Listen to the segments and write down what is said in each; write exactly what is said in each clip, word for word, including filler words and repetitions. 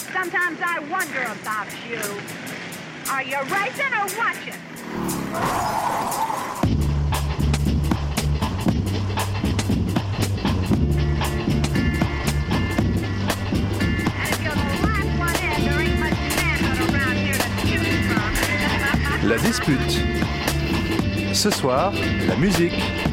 Sometimes I wonder about you. Are you racing or watching? La dispute. Ce soir, la musique.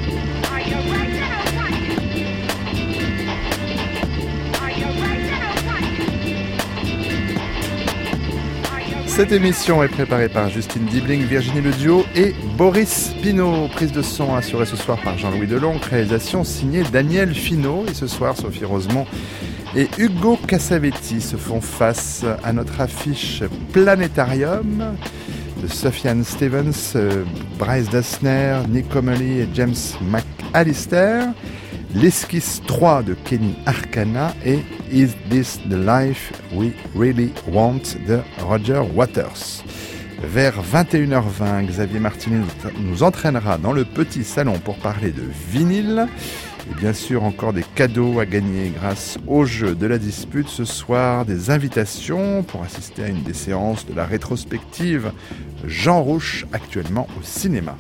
Cette émission est préparée par Justine Dibling, Virginie Leduo et Boris Pinault. Prise de son assurée ce soir par Jean-Louis Deloncle, réalisation signée Daniel Finot. Et ce soir, Sophie Rosemont et Hugo Cassavetti se font face à notre affiche Planétarium de Sufjan Stevens, Bryce Dessner, Nick Connolly et James McAllister, l'esquisse trois de Kenny Arcana et Is This the Life We Really Want de Roger Waters. Vers vingt et une heures vingt, Xavier Martinet nous entraînera dans le petit salon pour parler de vinyle. Et bien sûr, encore des cadeaux à gagner grâce au jeu de la dispute. Ce soir, des invitations pour assister à une des séances de la rétrospective Jean Rouch, actuellement au cinéma.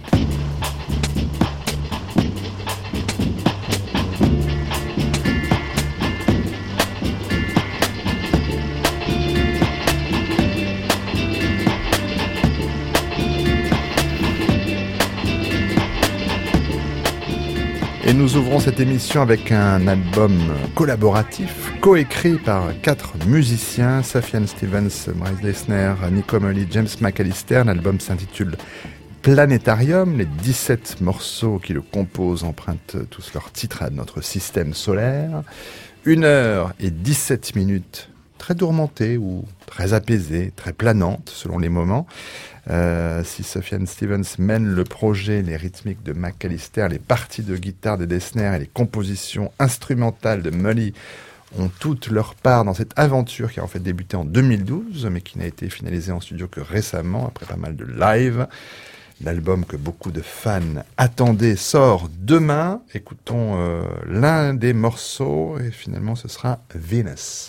Et nous ouvrons cette émission avec un album collaboratif, coécrit par quatre musiciens, Sufjan Stevens, Bryce Dessner, Nick Connolly, James McAllister. L'album s'intitule Planétarium. Les dix-sept morceaux qui le composent empruntent tous leurs titres à notre système solaire. Une heure et dix-sept minutes, très tourmentées ou très apaisées, très planantes selon les moments. Euh, si Sufjan Stevens mène le projet, les rythmiques de McAllister, les parties de guitare de Dessner et les compositions instrumentales de Mully ont toutes leur part dans cette aventure qui a en fait débuté en deux mille douze, mais qui n'a été finalisée en studio que récemment, après pas mal de live. L'album que beaucoup de fans attendaient sort demain. Écoutons euh, l'un des morceaux et finalement ce sera Venus.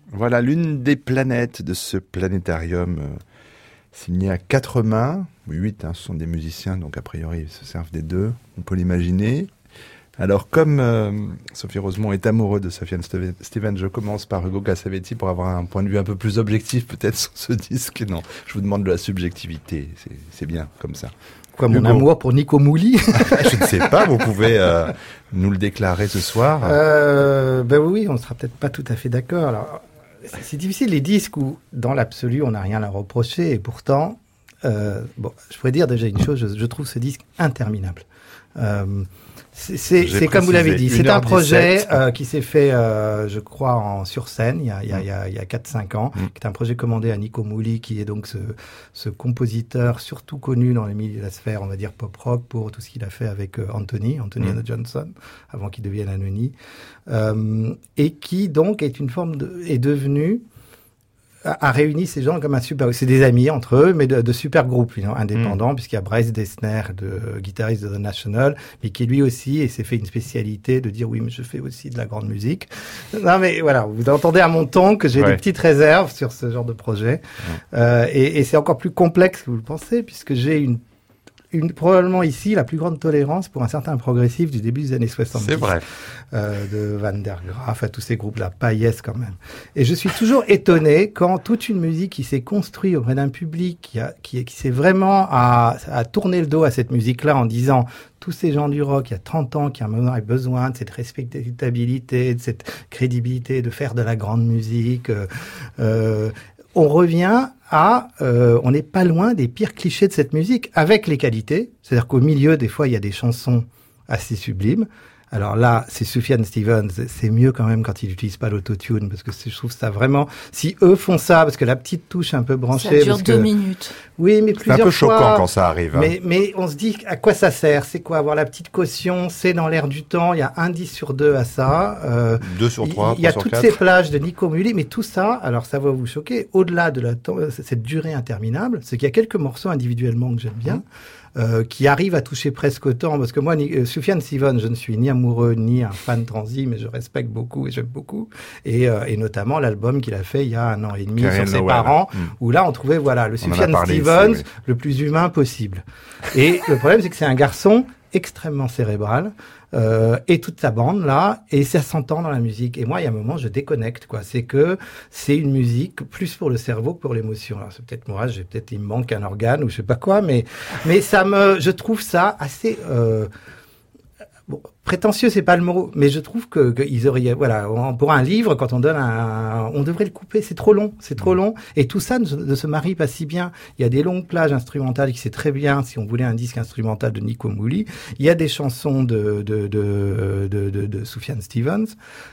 Voilà l'une des planètes de ce planétarium euh, signé à quatre mains. Huit, hein, ce sont des musiciens, donc a priori ils se servent des deux, on peut l'imaginer. Alors comme euh, Sophie Rosemont est amoureux de Sufjan Stevens, je commence par Hugo Cassavetti pour avoir un point de vue un peu plus objectif peut-être sur ce disque. Non, je vous demande de la subjectivité, c'est, c'est bien comme ça. Quoi, mon Hugo. Amour pour Nico Mouli? Je ne sais pas, vous pouvez euh, nous le déclarer ce soir. Euh, ben oui, on ne sera peut-être pas tout à fait d'accord. Alors, c'est, c'est difficile les disques où, dans l'absolu, on n'a rien à reprocher et pourtant, euh, bon, je pourrais dire déjà une chose, je, je trouve ce disque interminable. Euh, C'est, c'est, c'est comme vous l'avez dit, c'est un projet euh, qui s'est fait, euh, je crois, en sur scène il y a, il y a, il y a, il y a quatre cinq ans, mm. qui est un projet commandé à Nico Mouli, qui est donc ce, ce compositeur surtout connu dans les milieux de la sphère, on va dire pop-rock, pour tout ce qu'il a fait avec euh, Anthony, Anthony mm. Johnson, avant qu'il devienne Anony, euh, et qui donc est une forme de, est devenu a réuni ces gens comme un super... C'est des amis entre eux, mais de, de super groupes you know, indépendants, mmh. puisqu'il y a Bryce Dessner, de, guitariste de The National, mais qui lui aussi et s'est fait une spécialité de dire « oui, mais je fais aussi de la grande musique ». Non, mais voilà, vous entendez à mon ton que j'ai ouais. des petites réserves sur ce genre de projet. Mmh. Euh, et, et c'est encore plus complexe que vous le pensez, puisque j'ai une Une, probablement ici la plus grande tolérance pour un certain progressif du début des années soixante-dix. C'est vrai. Euh, de Van der Graaf à tous ces groupes-là, Paillès quand même. Et je suis toujours étonné quand toute une musique qui s'est construite auprès d'un public qui, a, qui, qui s'est vraiment à, à tourner le dos à cette musique-là en disant tous ces gens du rock, il y a trente ans, qui ont besoin de cette respectabilité, de cette crédibilité, de faire de la grande musique. Euh, euh, on revient à, euh, on n'est pas loin des pires clichés de cette musique, avec les qualités. C'est-à-dire qu'au milieu, des fois, il y a des chansons assez sublimes. Alors là, c'est Sufjan Stevens, c'est mieux quand même quand ils n'utilisent pas l'autotune, parce que je trouve ça vraiment... Si eux font ça, parce que la petite touche un peu branchée... Ça dure parce deux que, minutes. Oui, mais plusieurs fois... C'est un peu choquant quand ça arrive. Hein. Mais, mais on se dit, à quoi ça sert? C'est quoi? Avoir la petite caution, c'est dans l'air du temps, il y a un dix sur deux à ça. Euh, deux sur trois, Il y a sur toutes quatre. ces plages de Nico Muhly, mais tout ça, alors ça va vous choquer, au-delà de la cette durée interminable, c'est qu'il y a quelques morceaux individuellement que j'aime bien, mmh. Euh, qui arrive à toucher presque autant, parce que moi, euh, Sufjan Stevens, je ne suis ni amoureux ni un fan transi, mais je respecte beaucoup et j'aime beaucoup, et, euh, et notamment l'album qu'il a fait il y a un an et demi Carrie sur ses Noël. Parents, mmh. où là on trouvait voilà le Sufjan Stevens ici, oui. le plus humain possible. Et le problème, c'est que c'est un garçon extrêmement cérébral, euh, et toute sa bande là, et ça s'entend dans la musique. Et moi, il y a un moment, je déconnecte, quoi. C'est que c'est une musique plus pour le cerveau que pour l'émotion. Alors c'est peut-être moi, j'ai peut-être il me manque un organe ou je sais pas quoi, mais mais ça me, je trouve ça assez euh, bon, prétentieux, c'est pas le mot, mais je trouve que, que ils auraient, voilà, on, pour un livre, quand on donne un, on devrait le couper, c'est trop long, c'est trop long, et tout ça ne, ne se marie pas si bien. Il y a des longues plages instrumentales qui c'est très bien, si on voulait un disque instrumental de Nico Mouli. Il y a des chansons de, de, de, de, de, de Sufjan Stevens.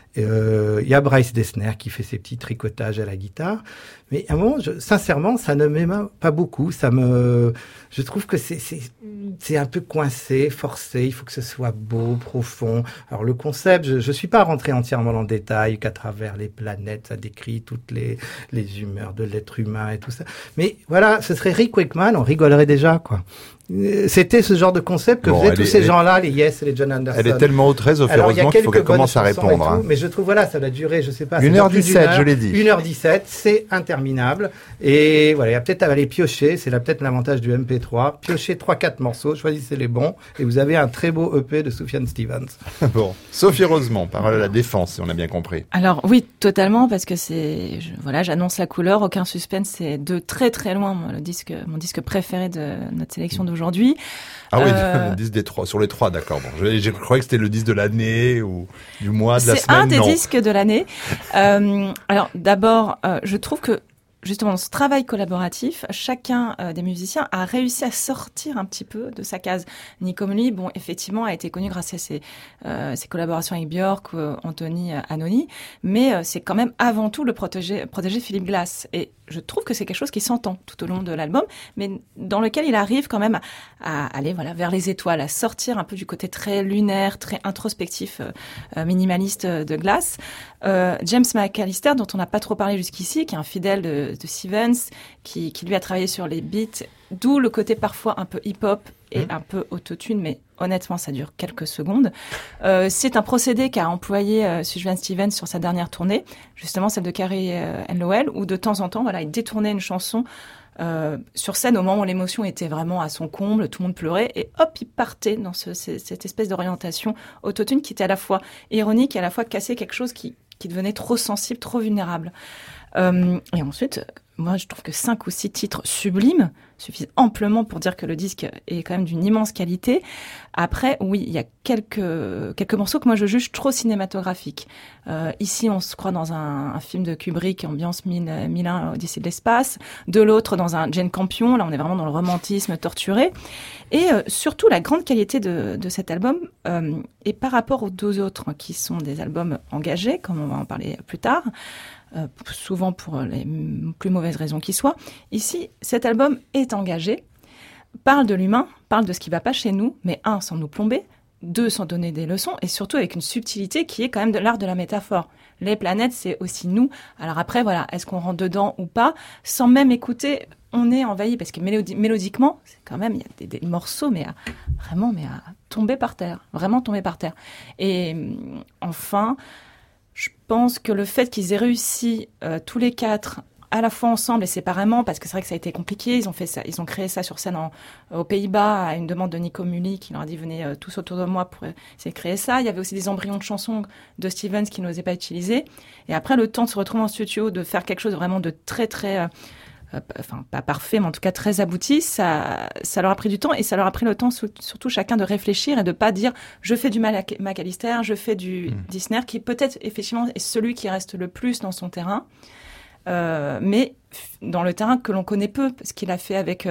Euh, il y a Bryce Dessner qui fait ses petits tricotages à la guitare. Mais à un moment, je, sincèrement, ça ne m'aime pas beaucoup. Ça me, je trouve que c'est, c'est, c'est un peu coincé, forcé. Il faut que ce soit beau, profond. Alors le concept, je, je suis pas rentré entièrement dans le détail, qu'à travers les planètes, ça décrit toutes les, les humeurs de l'être humain et tout ça. Mais voilà, ce serait Rick Wakeman, on rigolerait déjà, quoi. C'était ce genre de concept que bon, faisaient tous est, ces gens-là, les Yes et les John Anderson. Elle est tellement très heureusement qu'il faut qu'elle commence à répondre. Hein. Mais je trouve, voilà, ça va durer, je sais pas. une heure dix-sept, je l'ai dit. une heure dix-sept, c'est interminable. Et voilà, il y a peut-être à aller piocher, c'est là peut-être l'avantage du M P trois. Piochez trois quatre morceaux, choisissez les bons, et vous avez un très beau E P de Sufjan Stevens. Bon. Sophie Rosemont, parole à la défense, si on a bien compris. Alors, oui, totalement, parce que c'est, je, voilà, j'annonce la couleur, aucun suspense, c'est de très très loin, moi, le disque, mon disque préféré de notre sélection d'aujourd'hui. Ah oui, euh... le disque des trois, sur les trois, d'accord. Bon, je, je croyais que c'était le disque de l'année ou du mois, de la c'est semaine. C'est un des non. disques de l'année. euh, alors, d'abord, euh, je trouve que justement, dans ce travail collaboratif, chacun euh, des musiciens a réussi à sortir un petit peu de sa case. Nico Muhly, bon, effectivement, a été connu grâce à ses, euh, ses collaborations avec Björk, euh, Anthony, euh, Anony, mais euh, c'est quand même avant tout le protégé, protégé Philip Glass. Et je trouve que c'est quelque chose qui s'entend tout au long de l'album, mais dans lequel il arrive quand même à, à aller voilà vers les étoiles, à sortir un peu du côté très lunaire, très introspectif, euh, minimaliste de Glass. Euh, James McAllister, dont on n'a pas trop parlé jusqu'ici, qui est un fidèle de, de Stevens, qui, qui lui a travaillé sur les beats, d'où le côté parfois un peu hip-hop et mmh. un peu autotune, mais honnêtement, ça dure quelques secondes. Euh, c'est un procédé qu'a employé euh, Sufjan Stevens sur sa dernière tournée, justement celle de Carey euh, and Lowell, où de temps en temps, voilà, il détournait une chanson euh, sur scène au moment où l'émotion était vraiment à son comble, tout le monde pleurait, et hop, il partait dans ce, cette espèce d'orientation autotune qui était à la fois ironique et à la fois casser quelque chose qui, qui devenait trop sensible, trop vulnérable. Euh, et ensuite, moi, je trouve que cinq ou six titres sublimes suffisent amplement pour dire que le disque est quand même d'une immense qualité. Après, oui, il y a quelques quelques morceaux que moi je juge trop cinématographiques. Euh, ici, on se croit dans un, un film de Kubrick, ambiance mille un, Odyssée de l'espace. De l'autre, dans un Jane Campion. Là, on est vraiment dans le romantisme torturé. Et euh, surtout, la grande qualité de, de cet album euh, est par rapport aux deux autres, qui sont des albums engagés, comme on va en parler plus tard. Euh, souvent pour les plus mauvaises raisons qui soient. Ici, cet album est engagé, parle de l'humain, parle de ce qui ne va pas chez nous, mais un, sans nous plomber, deux, sans donner des leçons, et surtout avec une subtilité qui est quand même de l'art de la métaphore. Les planètes, c'est aussi nous. Alors après, voilà, est-ce qu'on rentre dedans ou pas? Sans même écouter, on est envahi, parce que mélodi- mélodiquement, c'est quand même, il y a des, des morceaux, mais à, vraiment, mais à tomber par terre, vraiment tomber par terre. Et enfin, je pense que le fait qu'ils aient réussi euh, tous les quatre, à la fois ensemble et séparément, parce que c'est vrai que ça a été compliqué, ils ont fait ça, ils ont créé ça sur scène en, aux Pays-Bas à une demande de Nico Mully qui leur a dit venez euh, tous autour de moi pour essayer de créer ça. Il y avait aussi des embryons de chansons de Stevens qui n'osaient pas utiliser. Et après le temps de se retrouver en studio, de faire quelque chose vraiment de très très euh, enfin pas parfait, mais en tout cas très abouti, ça, ça leur a pris du temps et ça leur a pris le temps surtout chacun de réfléchir et de pas dire je fais du McAllister, je fais du mmh. Dissner, qui peut-être effectivement est celui qui reste le plus dans son terrain, euh, mais dans le terrain que l'on connaît peu, parce qu'il a fait avec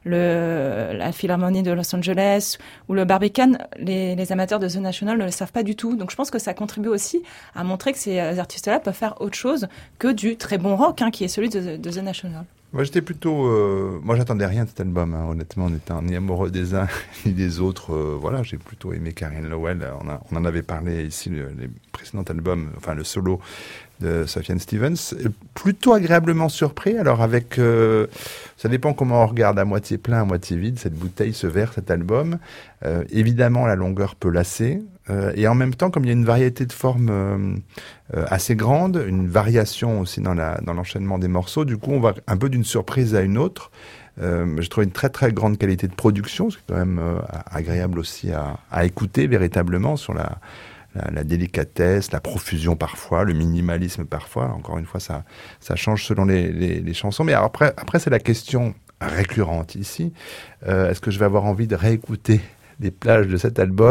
le, la Philharmonie de Los Angeles ou le Barbican, les, les amateurs de The National ne le savent pas du tout. Donc je pense que ça contribue aussi à montrer que ces artistes-là peuvent faire autre chose que du très bon rock, hein, qui est celui de, de The National. Moi, j'étais plutôt... Euh, moi, j'attendais rien de cet album, hein, honnêtement. On était ni amoureux des uns ni des autres. Euh, voilà, j'ai plutôt aimé Carey and Lowell. On, a, on en avait parlé ici, le, les précédents albums, enfin le solo de Sufjan Stevens. Plutôt agréablement surpris. Alors, avec... Euh, ça dépend comment on regarde, à moitié plein, à moitié vide, cette bouteille, ce verre, cet album. Euh, évidemment, la longueur peut lasser. Euh, et en même temps, comme il y a une variété de formes euh, euh, assez grande, une variation aussi dans, la, dans l'enchaînement des morceaux, du coup, on va un peu d'une surprise à une autre. Euh, je trouve une très très grande qualité de production, c'est quand même euh, agréable aussi à, à écouter véritablement sur la, la, la délicatesse, la profusion parfois, le minimalisme parfois. Encore une fois, ça, ça change selon les, les, les chansons. Mais après, après, c'est la question récurrente ici. Euh, est-ce que je vais avoir envie de réécouter des plages de cet album ?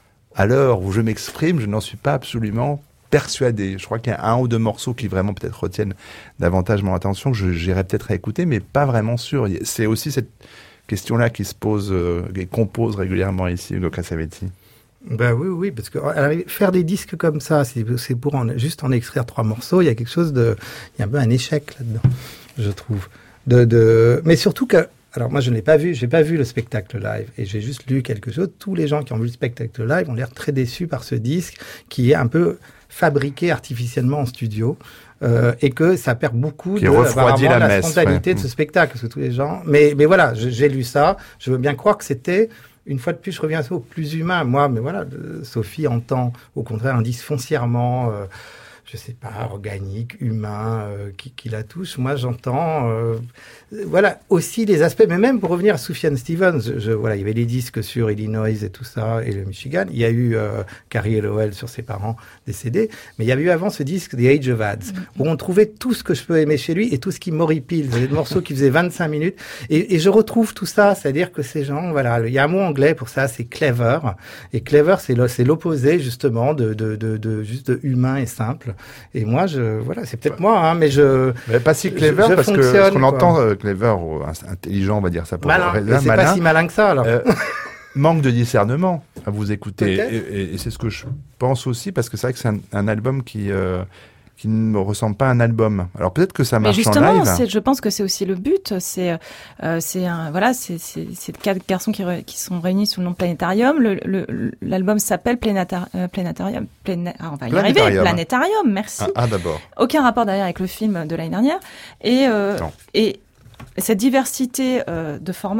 À l'heure où je m'exprime, je n'en suis pas absolument persuadé. Je crois qu'il y a un ou deux morceaux qui vraiment peut-être retiennent davantage mon attention, que je, j'irai peut-être à écouter, mais pas vraiment sûr. C'est aussi cette question-là qui se pose, euh, qui compose régulièrement ici, Ugo Cassavetti. Ben oui, oui, parce que alors, faire des disques comme ça, c'est, c'est pour en, juste en extraire trois morceaux, il y a quelque chose de... Il y a un peu un échec là-dedans, je trouve. De, de, mais surtout que... Alors moi je ne l'ai pas vu, j'ai pas vu le spectacle live et j'ai juste lu quelque chose. Tous les gens qui ont vu le spectacle live ont l'air très déçus par ce disque qui est un peu fabriqué artificiellement en studio euh, et que ça perd beaucoup qui de refroidit la, la messe, spontanéité ouais. de ce spectacle parce que tous les gens. Mais mais voilà, j'ai, j'ai lu ça. Je veux bien croire que c'était une fois de plus, je reviens au plus humain. Moi, mais voilà, Sophie entend au contraire un disque foncièrement. Euh, je sais pas, organique, humain, euh, qui, qui la touche. Moi, j'entends, euh, voilà, aussi les aspects, mais même pour revenir à Sufjan Stevens, je, je, voilà, il y avait les disques sur Illinois et tout ça, et le Michigan. Il y a eu euh, Carey and Lowell sur ses parents décédés, mais il y avait eu avant ce disque, The Age of Ads, mm-hmm. où on trouvait tout ce que je peux aimer chez lui et tout ce qui m'horripile. Il y avait des morceaux qui faisaient vingt-cinq minutes, et, et je retrouve tout ça, c'est-à-dire que ces gens, voilà, il y a un mot anglais pour ça, c'est clever, et clever, c'est, le, c'est l'opposé, justement, de, de, de, de, juste de humain et simple. Et moi, je, voilà, c'est peut-être moi, hein, mais je. Mais pas si clever, je, je parce que ce qu'on quoi. entend euh, clever ou intelligent, on va dire ça pour malin. Là, c'est malin, pas si malin que ça, alors. Euh, manque de discernement à vous écouter. Et, et, et c'est ce que je pense aussi, parce que c'est vrai que c'est un, un album qui. Euh, qui ne me ressemble pas à un album. Alors peut-être que ça marche mais justement, en live. C'est, je pense que c'est aussi le but. C'est, euh, c'est un, voilà, c'est, c'est, c'est quatre garçons qui, re, qui sont réunis sous le nom Planétarium. Le, le, l'album s'appelle Planétar, euh, Planétarium. Plané, ah, on va y arriver. Planétarium. Merci. Ah, ah, d'abord. Aucun rapport d'ailleurs avec le film de l'année dernière. Et, euh, et cette diversité euh, de formats,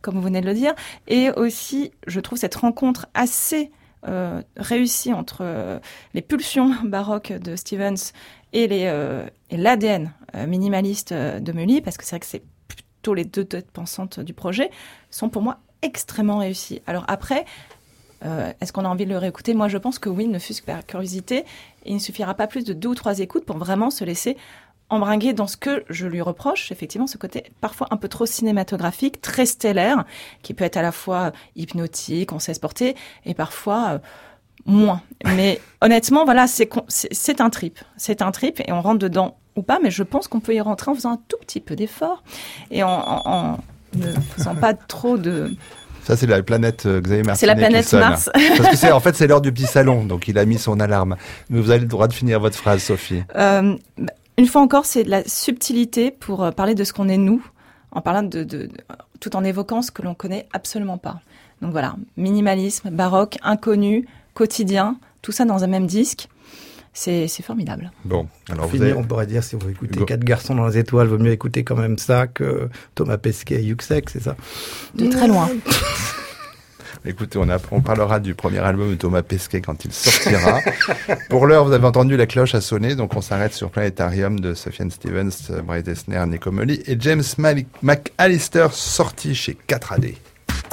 comme vous venez de le dire, et aussi, je trouve cette rencontre assez euh, réussie entre euh, les pulsions baroques de Stevens et, les, euh, et l'A D N euh, minimaliste de Mully, parce que c'est vrai que c'est plutôt les deux têtes pensantes du projet, sont pour moi extrêmement réussis. Alors après, euh, est-ce qu'on a envie de le réécouter ? Moi, je pense que oui, ne fût-ce que par curiosité. Il ne suffira pas plus de deux ou trois écoutes pour vraiment se laisser embringuer dans ce que je lui reproche, effectivement, ce côté parfois un peu trop cinématographique, très stellaire, qui peut être à la fois hypnotique, on sait se porter, et parfois euh, moins. Mais honnêtement, voilà, c'est, c'est, c'est un trip. C'est un trip, et on rentre dedans ou pas, mais je pense qu'on peut y rentrer en faisant un tout petit peu d'effort, et en, en, en ne faisant pas trop de... Ça, c'est la planète euh, Xavier Martinet. C'est la planète Mars. Parce que c'est, en fait, c'est l'heure du petit salon, donc il a mis son alarme. Mais vous avez le droit de finir votre phrase, Sophie. Euh, une fois encore, c'est de la subtilité pour euh, parler de ce qu'on est nous, en parlant de, de, de, tout en évoquant ce que l'on connaît absolument pas. Donc voilà, minimalisme, baroque, inconnu, quotidien, tout ça dans un même disque. C'est, c'est formidable. Bon, alors Finir, vous avez... on pourrait dire, si vous écoutez Go. Quatre garçons dans les étoiles, vaut mieux écouter quand même ça que Thomas Pesquet et Yuxek, c'est ça ? De très loin. Écoutez, on, a, on parlera du premier album de Thomas Pesquet quand il sortira. Pour l'heure, vous avez entendu la cloche a sonné, donc on s'arrête sur Planétarium de Sufjan Stevens, Bret Eisner, Nico Mully et James McAllister, sorti chez quatre A D.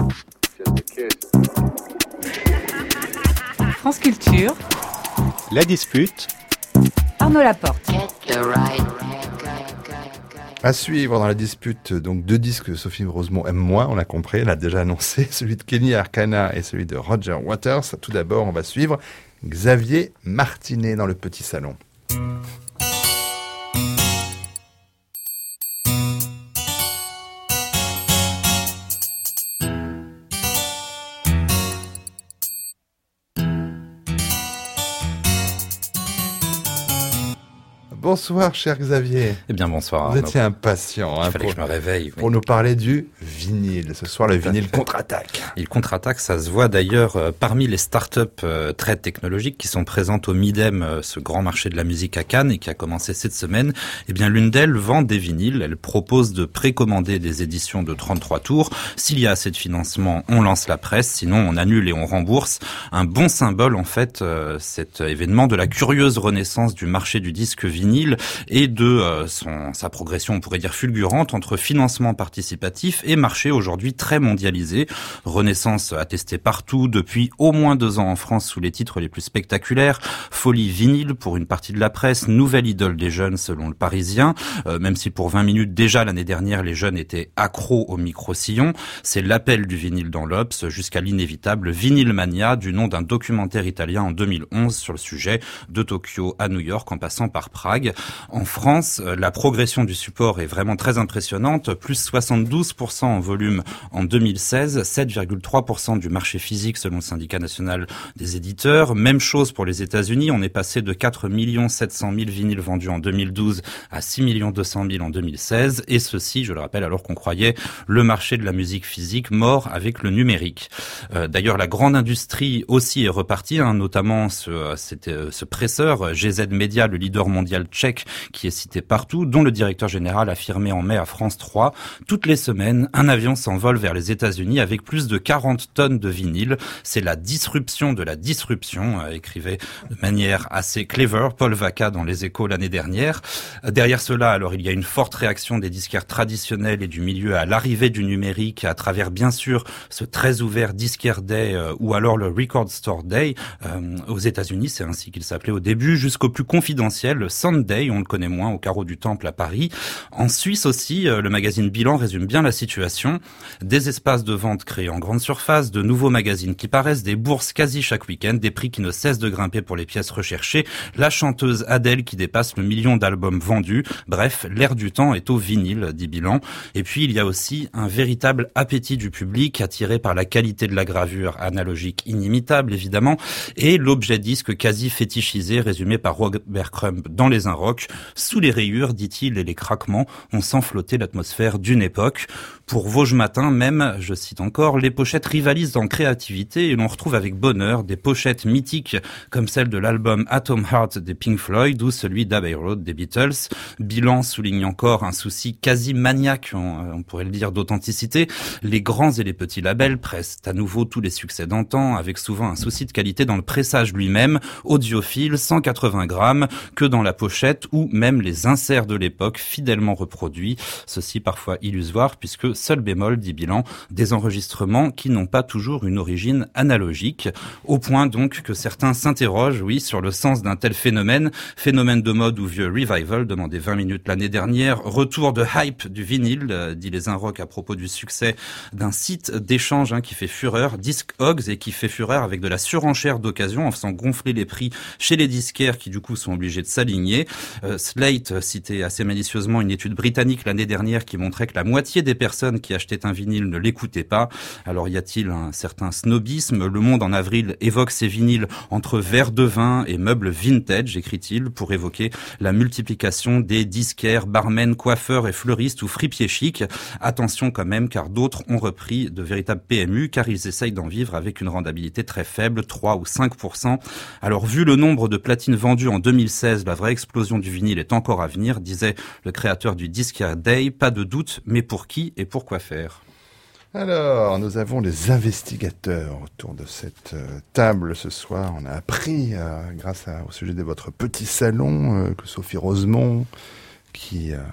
France Culture. La dispute. Arnaud Laporte. À suivre dans la dispute, donc deux disques que Sophie Rosemont aime moins, on l'a compris, elle a déjà annoncé, celui de Kenny Arcana et celui de Roger Waters. Tout d'abord, on va suivre Xavier Martinet dans le petit salon. Bonsoir, cher Xavier. Eh bien, bonsoir. Vous Arnaud. étiez impatient. Il hein, fallait pour, que je me réveille. Oui. pour nous parler du vinyle. Ce soir, le vinyle contre-attaque. Il contre-attaque, ça se voit d'ailleurs euh, parmi les startups euh, très technologiques qui sont présentes au Midem, euh, ce grand marché de la musique à Cannes et qui a commencé cette semaine. Eh bien, l'une d'elles vend des vinyles. Elle propose de précommander des éditions de trente-trois tours. S'il y a assez de financement, on lance la presse. Sinon, on annule et on rembourse. Un bon symbole, en fait, euh, cet événement de la curieuse renaissance du marché du disque vinyle et de euh, son, sa progression, on pourrait dire fulgurante, entre financement participatif et marché aujourd'hui très mondialisé. Renaissance attestée partout depuis au moins deux ans en France sous les titres les plus spectaculaires. Folie vinyle pour une partie de la presse, nouvelle idole des jeunes selon le Parisien. Euh, même si pour vingt minutes déjà l'année dernière les jeunes étaient accros au micro-sillon. C'est l'appel du vinyle dans l'Obs jusqu'à l'inévitable Vinyl Mania du nom d'un documentaire italien en deux mille onze sur le sujet de Tokyo à New York en passant par Prague. En France, la progression du support est vraiment très impressionnante, plus soixante-douze pour cent en volume en deux mille seize, sept virgule trois pour cent du marché physique selon le syndicat national des éditeurs. Même chose pour les États-Unis, on est passé de quatre millions sept cent mille vinyles vendus en deux mille douze à six millions deux cent mille en deux mille seize, et ceci, je le rappelle, alors qu'on croyait le marché de la musique physique mort avec le numérique. Euh, d'ailleurs, la grande industrie aussi est repartie, hein, notamment ce, c'était, ce presseur G Z Media, le leader mondial tchèque, qui est cité partout, dont le directeur général affirmait en mai à France trois, toutes les semaines, un avion s'envole vers les États-Unis avec plus de quarante tonnes de vinyle. C'est la disruption de la disruption, euh, écrivait de manière assez clever Paul Vaca dans Les Échos l'année dernière. Euh, derrière cela, alors, il y a une forte réaction des disquaires traditionnels et du milieu à l'arrivée du numérique, à travers, bien sûr, ce très ouvert Disquaire Day euh, ou alors le Record Store Day. Euh, aux États-Unis, c'est ainsi qu'il s'appelait au début, jusqu'au plus confidentiel Sunday, on le connaît moins, au carreau du Temple à Paris. En Suisse aussi, le magazine Bilan résume bien la situation. Des espaces de vente créés en grande surface, de nouveaux magazines qui paraissent, des bourses quasi chaque week-end, des prix qui ne cessent de grimper pour les pièces recherchées, la chanteuse Adèle qui dépasse le million d'albums vendus. Bref, l'air du temps est au vinyle, dit Bilan. Et puis, il y a aussi un véritable appétit du public, attiré par la qualité de la gravure analogique inimitable, évidemment, et l'objet disque quasi fétichisé, résumé par Robert Crumb dans Les Un Rock. Sous les rayures, dit-il, et les craquements, on sent flotter l'atmosphère d'une époque. Pour Vosges Matin même, je cite encore, les pochettes rivalisent en créativité et l'on retrouve avec bonheur des pochettes mythiques comme celle de l'album Atom Heart des Pink Floyd ou celui d'Abbey Road des Beatles. Bilan souligne encore un souci quasi maniaque, on, on pourrait le dire, d'authenticité. Les grands et les petits labels pressent à nouveau tous les succès d'antan avec souvent un souci de qualité dans le pressage lui-même, audiophile, cent quatre-vingts grammes, que dans la pochette ou même les inserts de l'époque fidèlement reproduits. Ceci parfois illusoire puisque seul bémol, dit Bilan, des enregistrements qui n'ont pas toujours une origine analogique. Au point donc que certains s'interrogent, oui, sur le sens d'un tel phénomène. Phénomène de mode ou vieux revival, demandé vingt minutes l'année dernière. Retour de hype du vinyle, euh, dit les Inrocks à propos du succès d'un site d'échange hein, qui fait fureur, Discogs, et qui fait fureur avec de la surenchère d'occasion en faisant gonfler les prix chez les disquaires qui du coup sont obligés de s'aligner. Euh, Slate citait assez malicieusement une étude britannique l'année dernière qui montrait que la moitié des personnes qui achetaient un vinyle ne l'écoutaient pas. Alors y a-t-il un certain snobisme? Le Monde en avril évoque ces vinyles entre verres de vin et meubles vintage, écrit-il, pour évoquer la multiplication des disquaires, barmen, coiffeurs et fleuristes ou fripiers chics. Attention quand même, car d'autres ont repris de véritables P M U, car ils essayent d'en vivre avec une rentabilité très faible, trois ou cinq pour cent. Alors vu le nombre de platines vendues en deux mille seize, la vraie explosion du vinyle est encore à venir, disait le créateur du Discard Day. Pas de doute, mais pour qui et pour quoi faire? Alors, nous avons les investigateurs autour de cette euh, table ce soir. On a appris, euh, grâce à, au sujet de votre petit salon, euh, que Sophie Rosemont, qui euh,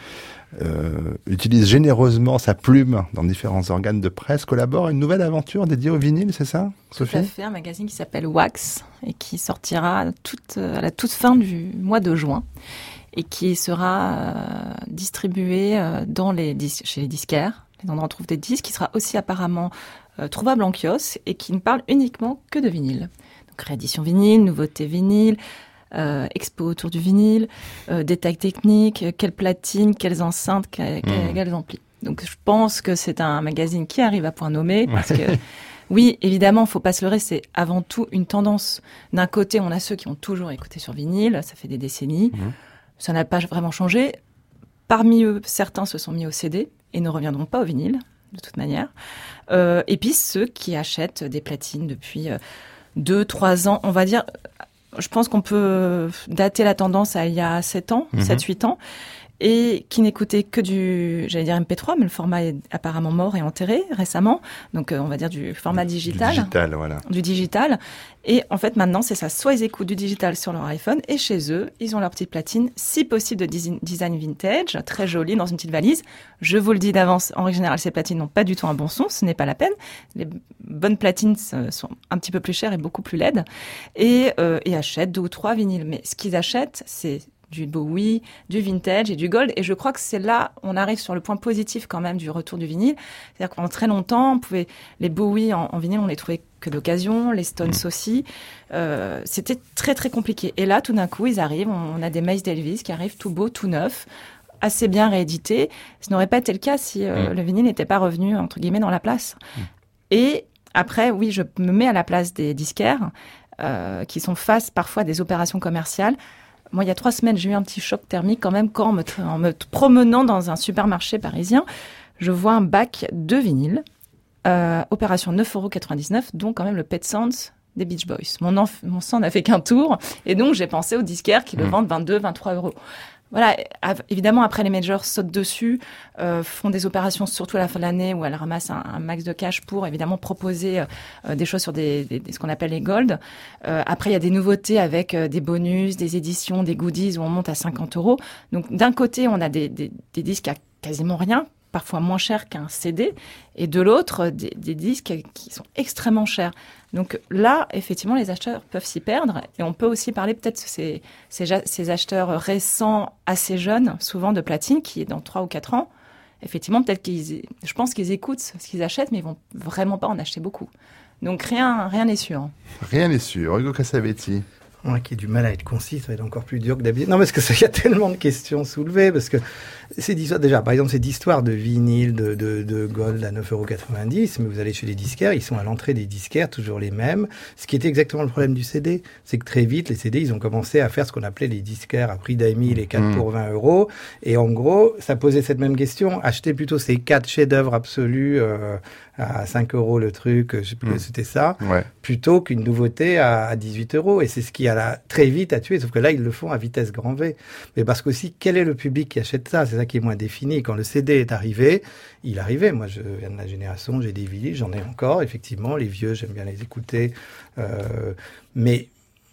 euh, utilise généreusement sa plume dans différents organes de presse, collabore à une nouvelle aventure dédiée au vinyle, c'est ça, Sophie? Tout à fait, un magazine qui s'appelle Wax et qui sortira toute, à la toute fin du mois de juin et qui sera euh, distribué euh, dans les dis- chez les disquaires. On en trouve des disques, qui sera aussi apparemment euh, trouvable en kiosque et qui ne parle uniquement que de vinyle. Donc réédition vinyle, nouveauté vinyle, euh, expo autour du vinyle, euh, détails techniques, quelles platines, quelles enceintes, quelles, mmh. quelles amplis. Donc je pense que c'est un magazine qui arrive à point nommé parce que oui, évidemment, faut pas se leurrer, c'est avant tout une tendance. D'un côté, on a ceux qui ont toujours écouté sur vinyle, ça fait des décennies, mmh. ça n'a pas vraiment changé. Parmi eux, certains se sont mis au C D et ne reviendront pas au vinyle, de toute manière. Euh, et puis ceux qui achètent des platines depuis euh, deux, trois ans, on va dire, je pense qu'on peut dater la tendance à il y a sept ans, mmh. sept, huit ans, et qui n'écoutaient que du, j'allais dire M P trois, mais le format est apparemment mort et enterré récemment, donc euh, on va dire du format digital. Du digital, voilà. Du digital. Et en fait, maintenant, c'est ça. Soit ils écoutent du digital sur leur iPhone, et chez eux, ils ont leur petite platine, si possible de design vintage, très jolie, dans une petite valise. Je vous le dis d'avance, en règle générale, ces platines n'ont pas du tout un bon son, ce n'est pas la peine. Les bonnes platines sont un petit peu plus chères et beaucoup plus laides. Et, euh, et achètent deux ou trois vinyles. Mais ce qu'ils achètent, c'est du Bowie, du vintage et du gold. Et je crois que c'est là, on arrive sur le point positif quand même du retour du vinyle. C'est-à-dire que pendant très longtemps, on pouvait, les Bowie en, en vinyle, on les trouvait que d'occasion, les Stones aussi. Euh, c'était très très compliqué. Et là, tout d'un coup, ils arrivent, on a des Miles Davis qui arrivent tout beau, tout neuf, assez bien réédités. Ce n'aurait pas été le cas si euh, mmh. le vinyle n'était pas revenu, entre guillemets, dans la place. Mmh. Et après, oui, je me mets à la place des disquaires euh, qui sont face parfois à des opérations commerciales. Moi, il y a trois semaines, j'ai eu un petit choc thermique quand même quand en me, en me promenant dans un supermarché parisien, je vois un bac de vinyle, euh, opération neuf euros quatre-vingt-dix-neuf, dont quand même le Pet Sounds des Beach Boys. Mon, enf- mon sang n'a fait qu'un tour, et donc j'ai pensé aux disquaires qui le vendent vingt-deux, vingt-trois euros. Voilà, évidemment, après, les majors sautent dessus, euh, font des opérations surtout à la fin de l'année où elles ramassent un, un max de cash pour, évidemment, proposer euh, des choses sur des, des, des, ce qu'on appelle les gold. Euh, après, il y a des nouveautés avec euh, des bonus, des éditions, des goodies où on monte à cinquante euros. Donc, d'un côté, on a des, des, des disques à quasiment rien, parfois moins cher qu'un C D, et de l'autre, des, des disques qui sont extrêmement chers. Donc là, effectivement, les acheteurs peuvent s'y perdre, et on peut aussi parler peut-être de ces, ces, ces acheteurs récents, assez jeunes, souvent de platine, qui est dans trois ou quatre ans. Effectivement, peut-être qu'ils, je pense qu'ils écoutent ce qu'ils achètent, mais ils vont vraiment pas en acheter beaucoup. Donc rien, rien n'est sûr. Rien n'est sûr. Hugo Cassavetti. Moi qui ai du mal à être concis, ça va être encore plus dur que d'habitude. Non, parce que ça, y a tellement de questions soulevées, parce que C'est d'histoire, déjà, par exemple, c'est d'histoire de vinyle, de, de, de gold à neuf euros quatre-vingt-dix, mais vous allez chez les disquaires, ils sont à l'entrée des disquaires, toujours les mêmes. Ce qui était exactement le problème du C D, c'est que très vite, les C D, ils ont commencé à faire ce qu'on appelait les disquaires à prix d'A M I, les quatre mmh. pour vingt euros. Et en gros, ça posait cette même question. Acheter plutôt ces quatre chefs-d'œuvre absolus, euh, à cinq euros le truc, je sais plus, mmh. c'était ça, ouais. plutôt qu'une nouveauté à, à dix-huit euros. Et c'est ce qui a la, très vite à tuer, sauf que là, ils le font à vitesse grand V. Mais parce qu'aussi, quel est le public qui achète ça? C'est ça qui est moins défini. Quand le C D est arrivé, il arrivait. Moi, je viens de la génération, j'ai des vinyles, j'en ai encore, effectivement. Les vieux, j'aime bien les écouter. Euh, mais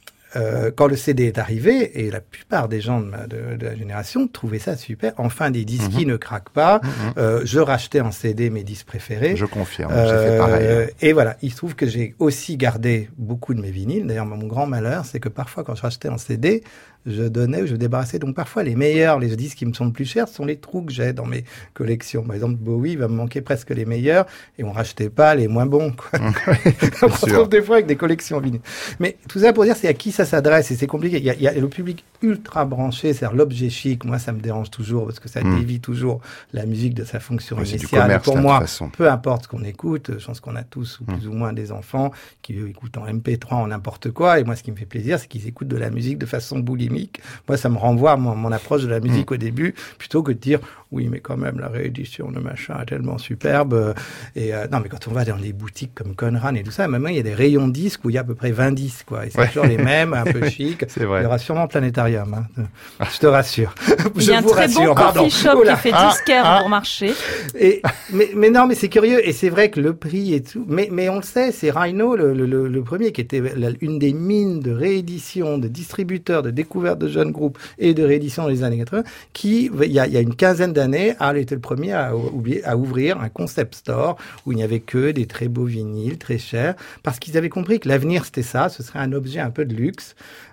Euh, quand le C D est arrivé, et la plupart des gens de, ma, de, de la génération trouvaient ça super. Enfin, des disques qui mmh. ne craquent pas. Mmh. Euh, je rachetais en C D mes disques préférés. Je confirme, euh, j'ai fait pareil. Euh, et voilà, il se trouve que j'ai aussi gardé beaucoup de mes vinyles. D'ailleurs, mon grand malheur, c'est que parfois, quand je rachetais en C D, je donnais ou je débarrassais. Donc parfois, les meilleurs, les disques qui me sont le plus chers, sont les trous que j'ai dans mes collections. Par exemple, Bowie, il va me manquer presque les meilleurs, et on rachetait pas les moins bons, quoi. On se retrouve des fois avec des collections vinyles. Mais tout ça pour dire, c'est à qui ça s'adresse, et c'est compliqué. Il y a, il y a le public ultra branché, c'est-à-dire l'objet chic. Moi, ça me dérange toujours, parce que ça mmh. dévie toujours la musique de sa fonction oui, initiale. Pour moi, peu importe ce qu'on écoute, je pense qu'on a tous, ou plus mmh. ou moins, des enfants qui écoutent en M P trois, en n'importe quoi, et moi, ce qui me fait plaisir, c'est qu'ils écoutent de la musique de façon boulimique. Moi, ça me renvoie à mon, mon approche de la musique mmh. au début, plutôt que de dire oui, mais quand même, la réédition de machin est tellement superbe. Et euh, non, mais quand on va dans des boutiques comme Conran et tout ça, maintenant, il y a des rayons de disques où il y a à peu près vingt disques, quoi. Et c'est ouais. toujours les mêmes, un peu chic. C'est vrai. Il y aura sûrement Planétarium, hein. Je te rassure. Il y a un très rassure. bon Pardon. coffee shop Oula. qui fait ah, disquaire ah. pour marcher. Et, mais, mais non, mais c'est curieux. Et c'est vrai que le prix et tout. Mais, mais on le sait, c'est Rhino, le, le, le, le premier, qui était la, une des mines de réédition, de distributeurs, de découverte de jeunes groupes et de réédition dans les années quatre-vingts, qui, il y a, il y a une quinzaine d'années, a été le premier à, à ouvrir un concept store où il n'y avait que des très beaux vinyles, très chers, parce qu'ils avaient compris que l'avenir, c'était ça, ce serait un objet un peu de luxe.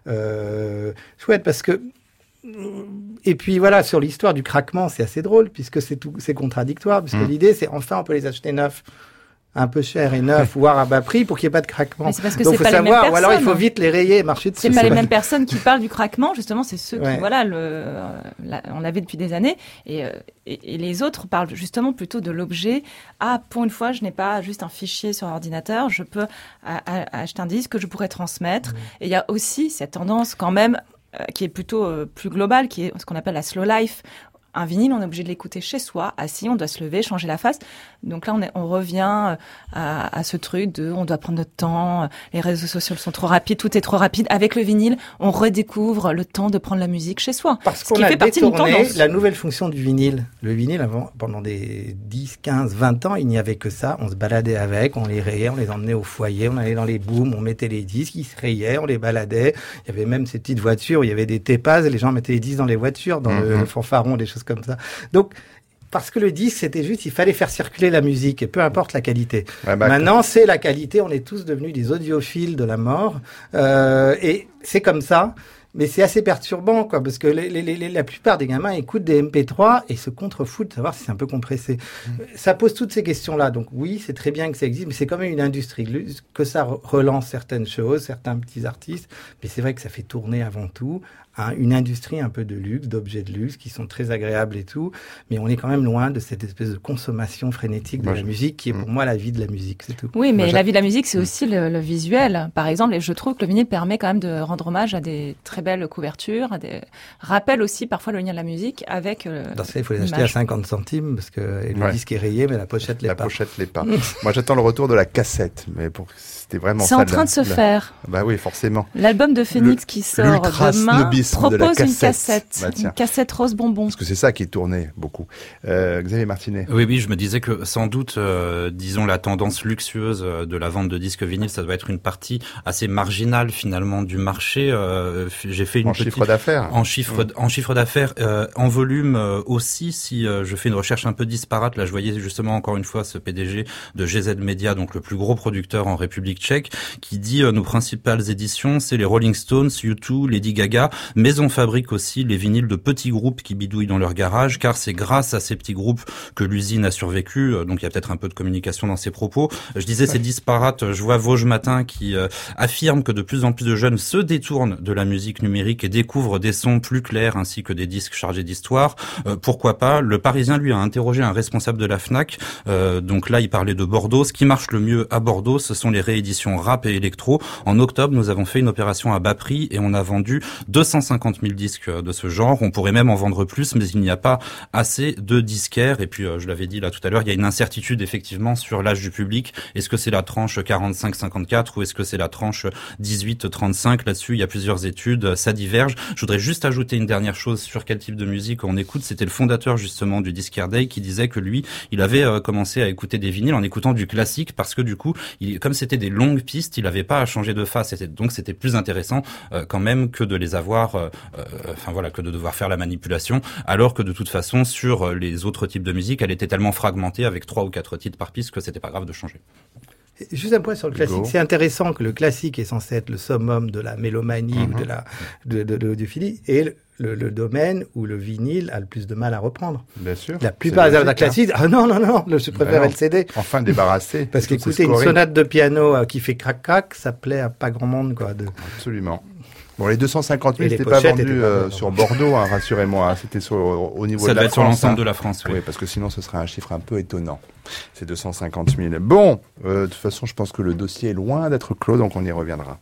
Euh, chouette, parce que et puis voilà, sur l'histoire du craquement, c'est assez drôle, puisque c'est tout, c'est contradictoire, puisque mmh. l'idée, c'est enfin, on peut les acheter neufs, un peu cher et neuf, voire à bas prix, pour qu'il n'y ait pas de craquement. Mais c'est parce que donc, c'est faut pas savoir, les mêmes ou alors il faut personnes. vite les rayer et marcher dessus. C'est pas les mêmes personnes qui parlent du craquement, justement, c'est ceux ouais. qui, voilà, le, euh, la, on l'avait depuis des années, et, euh, et, et les autres parlent justement plutôt de l'objet. Ah, pour une fois, je n'ai pas juste un fichier sur ordinateur, je peux à, à, acheter un disque que je pourrais transmettre. Mmh. Et il y a aussi cette tendance quand même, euh, qui est plutôt euh, plus globale, qui est ce qu'on appelle la slow life. Un vinyle, on est obligé de l'écouter chez soi, assis, on doit se lever, changer la face. Donc là, on, est, on revient à, à ce truc de on doit prendre notre temps, les réseaux sociaux sont trop rapides, tout est trop rapide. Avec le vinyle, on redécouvre le temps de prendre la musique chez soi. Parce qu'on a détourné la nouvelle fonction du vinyle. Le vinyle, avant, pendant des dix, quinze, vingt ans, il n'y avait que ça. On se baladait avec, on les rayait, on les emmenait au foyer, on allait dans les booms, on mettait les disques, ils se rayaient, on les baladait. Il y avait même ces petites voitures où il y avait des tépazes, et les gens mettaient les disques dans les voitures, dans mmh. le, le fanfaron, des choses comme ça. Donc, parce que le disque, c'était juste, il fallait faire circuler la musique, et peu importe la qualité. Ouais, bah, maintenant, c'est la qualité, on est tous devenus des audiophiles de la mort, euh, et c'est comme ça. Mais c'est assez perturbant, quoi, parce que les, les, les, la plupart des gamins écoutent des M P trois et se contrefoutent de savoir si c'est un peu compressé. Mmh. Ça pose toutes ces questions-là. Donc oui, c'est très bien que ça existe, mais c'est quand même une industrie, que ça relance certaines choses, certains petits artistes. Mais c'est vrai que ça fait tourner avant tout hein, une industrie un peu de luxe, d'objets de luxe qui sont très agréables et tout. Mais on est quand même loin de cette espèce de consommation frénétique de moi, la je... musique qui est pour mmh. moi la vie de la musique, c'est tout. Oui, mais moi, la vie de la musique, c'est mmh. aussi le, le visuel, par exemple. Et je trouve que le vinyle permet quand même de rendre hommage à des très belle couverture, des... rappelle aussi parfois le lien de la musique avec euh, dans ce cas, il faut les acheter à cinquante centimes parce que le ouais. disque est rayé, mais la pochette l'est la pas. La pochette l'est pas. Moi, j'attends le retour de la cassette, mais pour c'était vraiment c'est ça. C'est en train de, la... de se la... faire. Bah oui, forcément. L'album de Phoenix le... qui sort demain propose de une cassette, bah, une cassette rose bonbon. Parce que c'est ça qui tournait beaucoup. Euh, Xavier Martinet. Oui, oui, je me disais que sans doute, euh, disons la tendance luxueuse de la vente de disques vinyles, ça doit être une partie assez marginale finalement du marché. Euh, j'ai fait une en petite... chiffre d'affaires. En chiffre, mmh. en chiffre d'affaires, euh, en volume euh, aussi. Si euh, je fais une recherche un peu disparate, là, je voyais justement encore une fois ce P D G de G Z Media, donc le plus gros producteur en République Tchèque, qui dit euh, nos principales éditions, c'est les Rolling Stones, U deux, Lady Gaga, mais on fabrique aussi les vinyles de petits groupes qui bidouillent dans leur garage, car c'est grâce à ces petits groupes que l'usine a survécu. Donc il y a peut-être un peu de communication dans ses propos. Je disais, c'est disparate. Je vois Vosges Matin qui euh, affirme que de plus en plus de jeunes se détournent de la musique numérique et découvrent des sons plus clairs ainsi que des disques chargés d'histoire. Euh, pourquoi pas? Le Parisien, lui, a interrogé un responsable de la Fnac. Euh, donc là, il parlait de Bordeaux. Ce qui marche le mieux à Bordeaux, ce sont les rééditions rap et électro. En octobre, nous avons fait une opération à bas prix et on a vendu deux cent cinquante mille disques de ce genre. On pourrait même en vendre plus, mais il n'y a pas assez de disquaires. Et puis, euh, je l'avais dit là tout à l'heure, il y a une incertitude effectivement sur l'âge du public. Est-ce que c'est la tranche quarante-cinq cinquante-quatre ou est-ce que c'est la tranche dix-huit trente-cinq? Là-dessus, il y a plusieurs études, ça diverge. Je voudrais juste ajouter une dernière chose sur quel type de musique on écoute. C'était le fondateur justement du Disquaire Day qui disait que lui, il avait euh, commencé à écouter des vinyles en écoutant du classique parce que du coup, il, comme c'était des longues pistes, il n'avait pas à changer de face. C'était, donc c'était plus intéressant euh, quand même que de les avoir, euh, euh, enfin voilà, que de devoir faire la manipulation. Alors que de toute façon, sur les autres types de musique, elle était tellement fragmentée avec trois ou quatre titres par piste que c'était pas grave de changer. Juste un point sur le classique. C'est intéressant que le classique est censé être le summum de la mélomanie mm-hmm. ou de la de, de, de, l'audiophile et le, le, le domaine où le vinyle a le plus de mal à reprendre. Bien sûr. La plupart des artistes classiques, ah non non non, je préfère ben le C D. Enfin débarrassé. Parce qu'écoutez, une sonate de piano euh, qui fait crac crac, ça plaît à pas grand monde quoi. De... Absolument. Bon, les deux cent cinquante mille, c'était pas vendu euh, sur Bordeaux, hein, rassurez-moi. Hein, c'était sur, au niveau ça de la France. Ça doit être sur l'ensemble hein. de la France, oui. Oui, parce que sinon, ce serait un chiffre un peu étonnant. C'est deux cent cinquante mille. Bon, euh, de toute façon, je pense que le dossier est loin d'être clos, donc on y reviendra.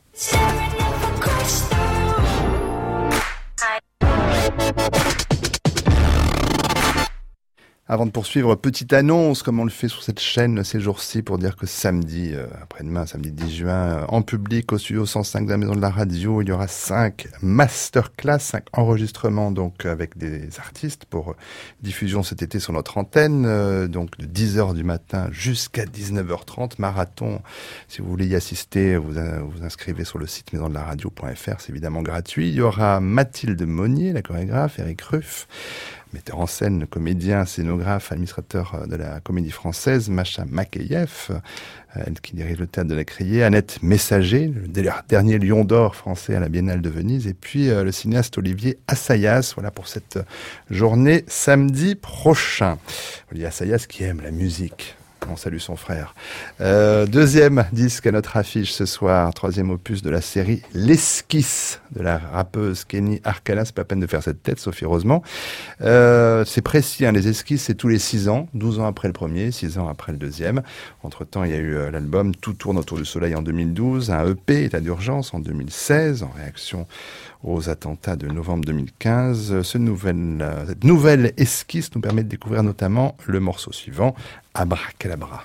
Avant de poursuivre, petite annonce, comme on le fait sur cette chaîne ces jours-ci, pour dire que samedi, euh, après-demain, samedi dix juin, euh, en public au studio cent cinq de la Maison de la Radio, il y aura cinq masterclass, cinq enregistrements donc avec des artistes pour euh, diffusion cet été sur notre antenne, euh, donc de dix heures du matin jusqu'à dix-neuf heures trente, marathon. Si vous voulez y assister, vous euh, vous inscrivez sur le site maison de la radio point f r, c'est évidemment gratuit. Il y aura Mathilde Monnier, la chorégraphe, Eric Ruff, metteur en scène, comédien, scénographe, administrateur de la Comédie Française, Macha Makeyev, elle qui dirige le théâtre de la Criée, Annette Messager, le dernier Lion d'Or français à la Biennale de Venise, et puis euh, le cinéaste Olivier Assayas, voilà pour cette journée samedi prochain. Olivier Assayas qui aime la musique. On salue son frère. Euh, deuxième disque à notre affiche ce soir, troisième opus de la série L'Esquisse de la rappeuse Kenny Arcana. C'est pas la peine de faire cette tête, Sophie Rosemont. Euh, c'est précis, hein, les esquisses, c'est tous les six ans, douze ans après le premier, six ans après le deuxième. Entre-temps, il y a eu euh, l'album Tout tourne autour du soleil en deux mille douze, un E P, État d'urgence en deux mille seize, en réaction aux attentats de novembre deux mille quinze. Ce nouvel, euh, cette nouvelle esquisse nous permet de découvrir notamment le morceau suivant, Abracadabra.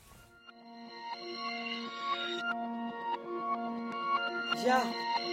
Yeah.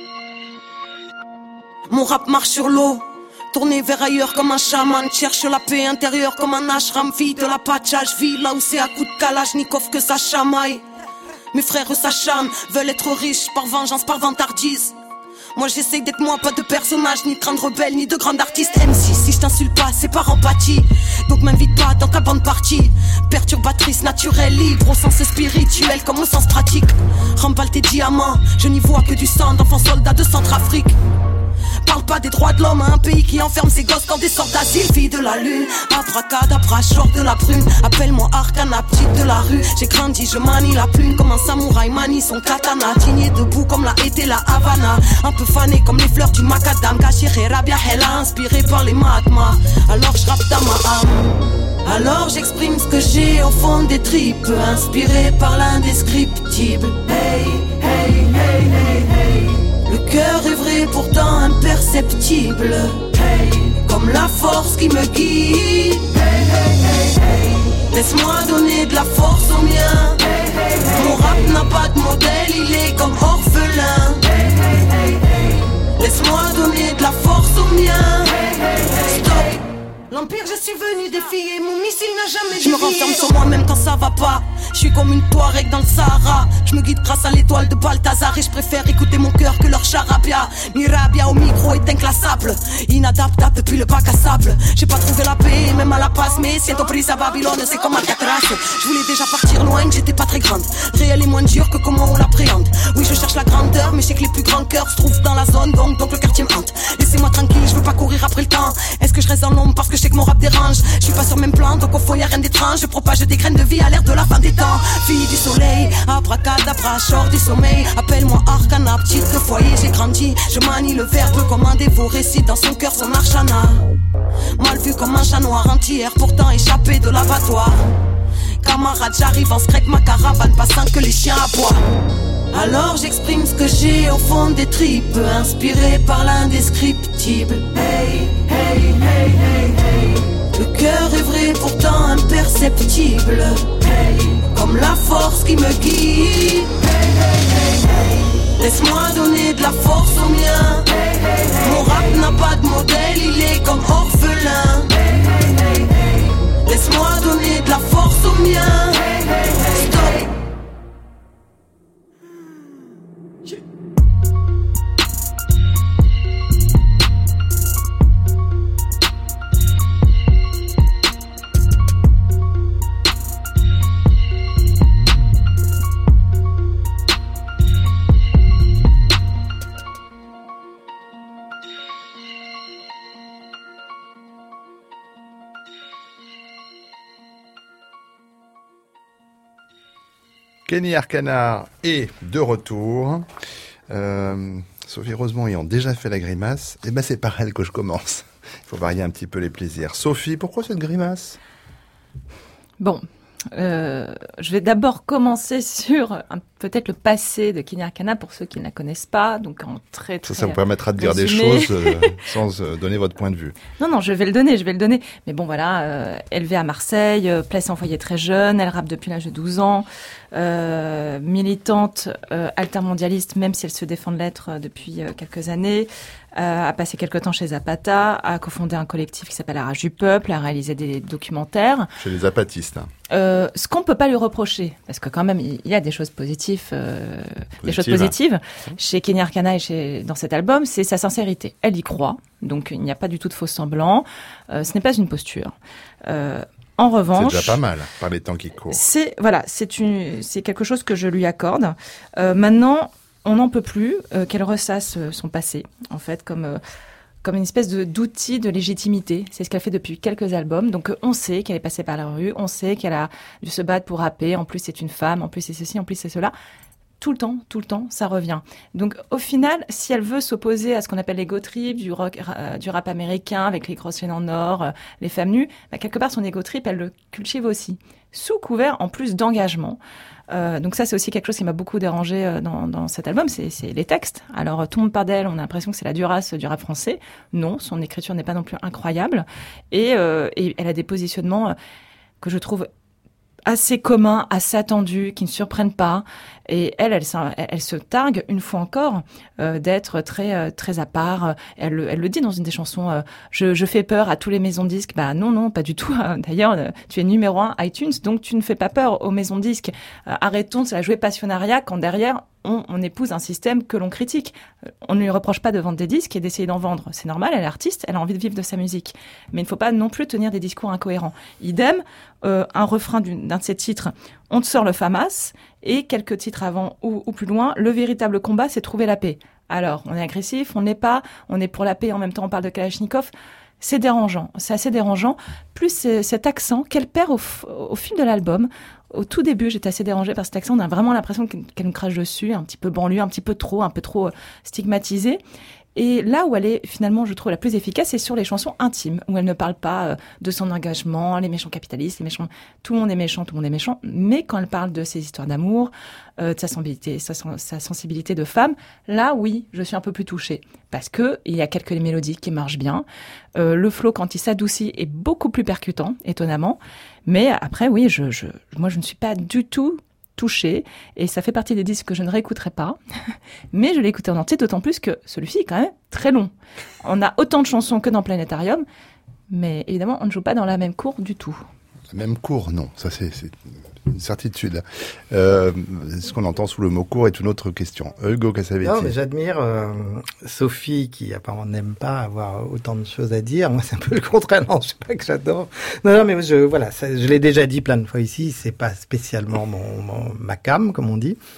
Mon rap marche sur l'eau, tourné vers ailleurs comme un chaman, cherche la paix intérieure comme un ashram, vie de la pacha, je vis là où c'est à coup de kalachnikov que ça chamaille. Mes frères s'acharnent, veulent être riches par vengeance, par vantardise. Moi j'essaye d'être moi, pas de personnage, ni de grande rebelle, ni de grande artiste. M C, si je t'insulte pas, c'est par empathie. Donc m'invite pas dans ta bande partie. Perturbatrice, naturelle, libre au sens spirituel comme au sens pratique. Remballe tes diamants, je n'y vois que du sang d'enfants soldats de Centrafrique. Parle pas des droits de l'homme à un pays qui enferme ses gosses quand des sortent d'asile. Fille de la lune, abracadabra, short de la prune. Appelle-moi Arcana, petite de la rue. J'ai grandi, je manie la plume comme un samouraï manie son katana. Tigné debout comme l'a été la Havana. Un peu fané comme les fleurs du macadam. Gachiré, rabia, hella, inspiré par les matmas. Alors je rappe dans ma âme. Alors j'exprime ce que j'ai au fond des tripes. Inspiré par l'indescriptible. Hey, hey, hey, hey, hey. Le cœur est vrai pourtant imperceptible, hey, comme la force qui me guide. Hey, hey, hey, hey. Laisse-moi donner de la force au mien. Hey, hey, hey, mon rap hey. N'a pas de modèle, il est comme orphelin. Hey, hey, hey, hey. Laisse-moi donner de la force au mien. Hey, hey, hey, stop. Hey. L'empire, je suis venu défier, mon missile n'a jamais dévié. Je me renferme sur moi-même quand ça va pas. Je suis comme une Touareg dans le Sahara. Je me guide grâce à l'étoile de Balthazar. Et je préfère écouter mon cœur que leur charabia. Mirabia au micro est inclassable, inadaptable depuis le bac à sable. J'ai pas trouvé la paix, même à la passe. Mais siento prise à Babylone, c'est comme Alcatraz. Je voulais déjà partir loin, que j'étais pas très grande. Réel et moins dur que comment on l'appréhende. Oui, je cherche la grandeur, mais je sais que les plus grands cœurs se trouvent dans la zone. Donc, donc le quartier me hante. Laissez étrange. Je suis pas sur le même plan, donc au fond y'a rien d'étrange. Je propage des graines de vie à l'air de la fin des temps. Fille du soleil, abracadabra, short du sommeil. Appelle-moi Arcana, petite de foyer, j'ai grandi. Je manie le verbe comme un dévoré, récite dans son cœur son archana. Mal vu comme un chat noir entier, pourtant échappé de l'abattoir. Camarade, j'arrive en screc, ma caravane, pas simple que les chiens aboient. Alors j'exprime ce que j'ai au fond des tripes, inspiré par l'indescriptible. Hey, hey, hey, hey, hey. Le cœur est vrai, pourtant imperceptible. Hey, comme la force qui me guide. Hey, hey, hey, hey. Laisse-moi donner de la force au mien. Hey, hey, hey. Mon rap n'a pas de modèle, il est comme orphelin. Hey, hey, hey, hey. Laisse-moi donner de la force au mien. Hey, hey, hey, stop. Kenny Arcana est de retour. Euh, Sophie Rosemont ayant déjà fait la grimace, et ben c'est par elle que je commence. Il faut varier un petit peu les plaisirs. Sophie, pourquoi cette grimace ? Bon, euh, je vais d'abord commencer sur un, peut-être le passé de Kenny Arcana pour ceux qui ne la connaissent pas. Donc en très très Ça, ça vous permettra de dire résumé. des choses euh, sans euh, donner votre point de vue. Non, non, je vais le donner, je vais le donner. Mais bon, voilà, euh, élevée à Marseille, euh, placée en foyer très jeune, elle rappe depuis l'âge de douze ans. Euh, militante euh, altermondialiste, même si elle se défend de l'être euh, depuis euh, quelques années, euh, a passé quelques temps chez Zapata, a cofondé un collectif qui s'appelle La Rage du Peuple, a réalisé des documentaires. Chez les zapatistes. Hein. Euh, ce qu'on peut pas lui reprocher, parce que quand même il y a des choses positives, euh, des choses positives chez Kenny Arcana et chez, dans cet album, c'est sa sincérité. Elle y croit, donc il n'y a pas du tout de faux semblants. Euh, ce n'est pas une posture. Euh, En revanche, c'est déjà pas mal par les temps qui courent. C'est voilà, c'est une, c'est quelque chose que je lui accorde. Euh, maintenant, on n'en peut plus euh, qu'elle ressasse son passé, en fait, comme euh, comme une espèce de d'outil de légitimité. C'est ce qu'elle fait depuis quelques albums. Donc, euh, on sait qu'elle est passée par la rue, on sait qu'elle a dû se battre pour rapper. En plus, c'est une femme. En plus, c'est ceci. En plus, c'est cela. Tout le temps, tout le temps, ça revient. Donc, au final, si elle veut s'opposer à ce qu'on appelle l'ego trip, du rock, euh, du rap américain, avec les grosses chaînes en or, euh, les femmes nues, bah, quelque part, son ego trip, elle le cultive aussi. Sous couvert, en plus, d'engagement. Euh, donc ça, c'est aussi quelque chose qui m'a beaucoup dérangé euh, dans, dans cet album, c'est, c'est les textes. Alors, tout le monde parle d'elle, on a l'impression que c'est la Duras du rap français. Non, son écriture n'est pas non plus incroyable. Et, euh, et elle a des positionnements euh, que je trouve assez communs, assez attendus, qui ne surprennent pas. Et elle, elle, elle, elle se targue une fois encore euh, d'être très euh, très à part. Elle, elle le dit dans une des chansons. Euh, je, je fais peur à tous les maisons de disques. Bah non, non, pas du tout. D'ailleurs, tu es numéro un iTunes, donc tu ne fais pas peur aux maisons de disques. Euh, arrêtons de se la jouer passionnariat quand derrière on, on épouse un système que l'on critique. On ne lui reproche pas de vendre des disques et d'essayer d'en vendre. C'est normal, elle est artiste, elle a envie de vivre de sa musique. Mais il ne faut pas non plus tenir des discours incohérents. Idem, euh, un refrain d'une, d'un de ses titres. On te sort le FAMAS, et quelques titres avant ou, ou plus loin, le véritable combat, c'est trouver la paix. Alors, on est agressif, on ne l'est pas, on est pour la paix, en même temps on parle de Kalachnikov. C'est dérangeant, c'est assez dérangeant. Plus cet accent qu'elle perd au, au fil de l'album. Au tout début, j'étais assez dérangée par cet accent. On a vraiment l'impression qu'elle nous crache dessus, un petit peu banlieue, un petit peu trop, un peu trop stigmatisée. Et là où elle est finalement, je trouve, la plus efficace, c'est sur les chansons intimes, où elle ne parle pas euh, de son engagement, les méchants capitalistes, les méchants, tout le monde est méchant, tout le monde est méchant. Mais quand elle parle de ses histoires d'amour, euh, de sa sensibilité, sa, sa sensibilité de femme, là, oui, je suis un peu plus touchée. Parce que il y a quelques mélodies qui marchent bien. Euh, le flow, quand il s'adoucit, est beaucoup plus percutant, étonnamment. Mais après, oui, je, je, moi, je ne suis pas du tout touchée, et ça fait partie des disques que je ne réécouterai pas, mais je l'ai écouté en entier, d'autant plus que celui-ci est quand même très long. On a autant de chansons que dans Planétarium, mais évidemment, on ne joue pas dans la même cour du tout. La même cour, non, ça c'est, c'est une certitude. Euh, ce qu'on entend sous le mot cour est une autre question. Hugo Cassavetti. Non, mais j'admire euh, Sophie qui apparemment n'aime pas avoir autant de choses à dire. Moi, c'est un peu le contraire. Non, je sais pas que j'adore. Non, non, mais je, voilà, ça, je l'ai déjà dit plein de fois ici. C'est pas spécialement mon, mon ma cam, comme on dit.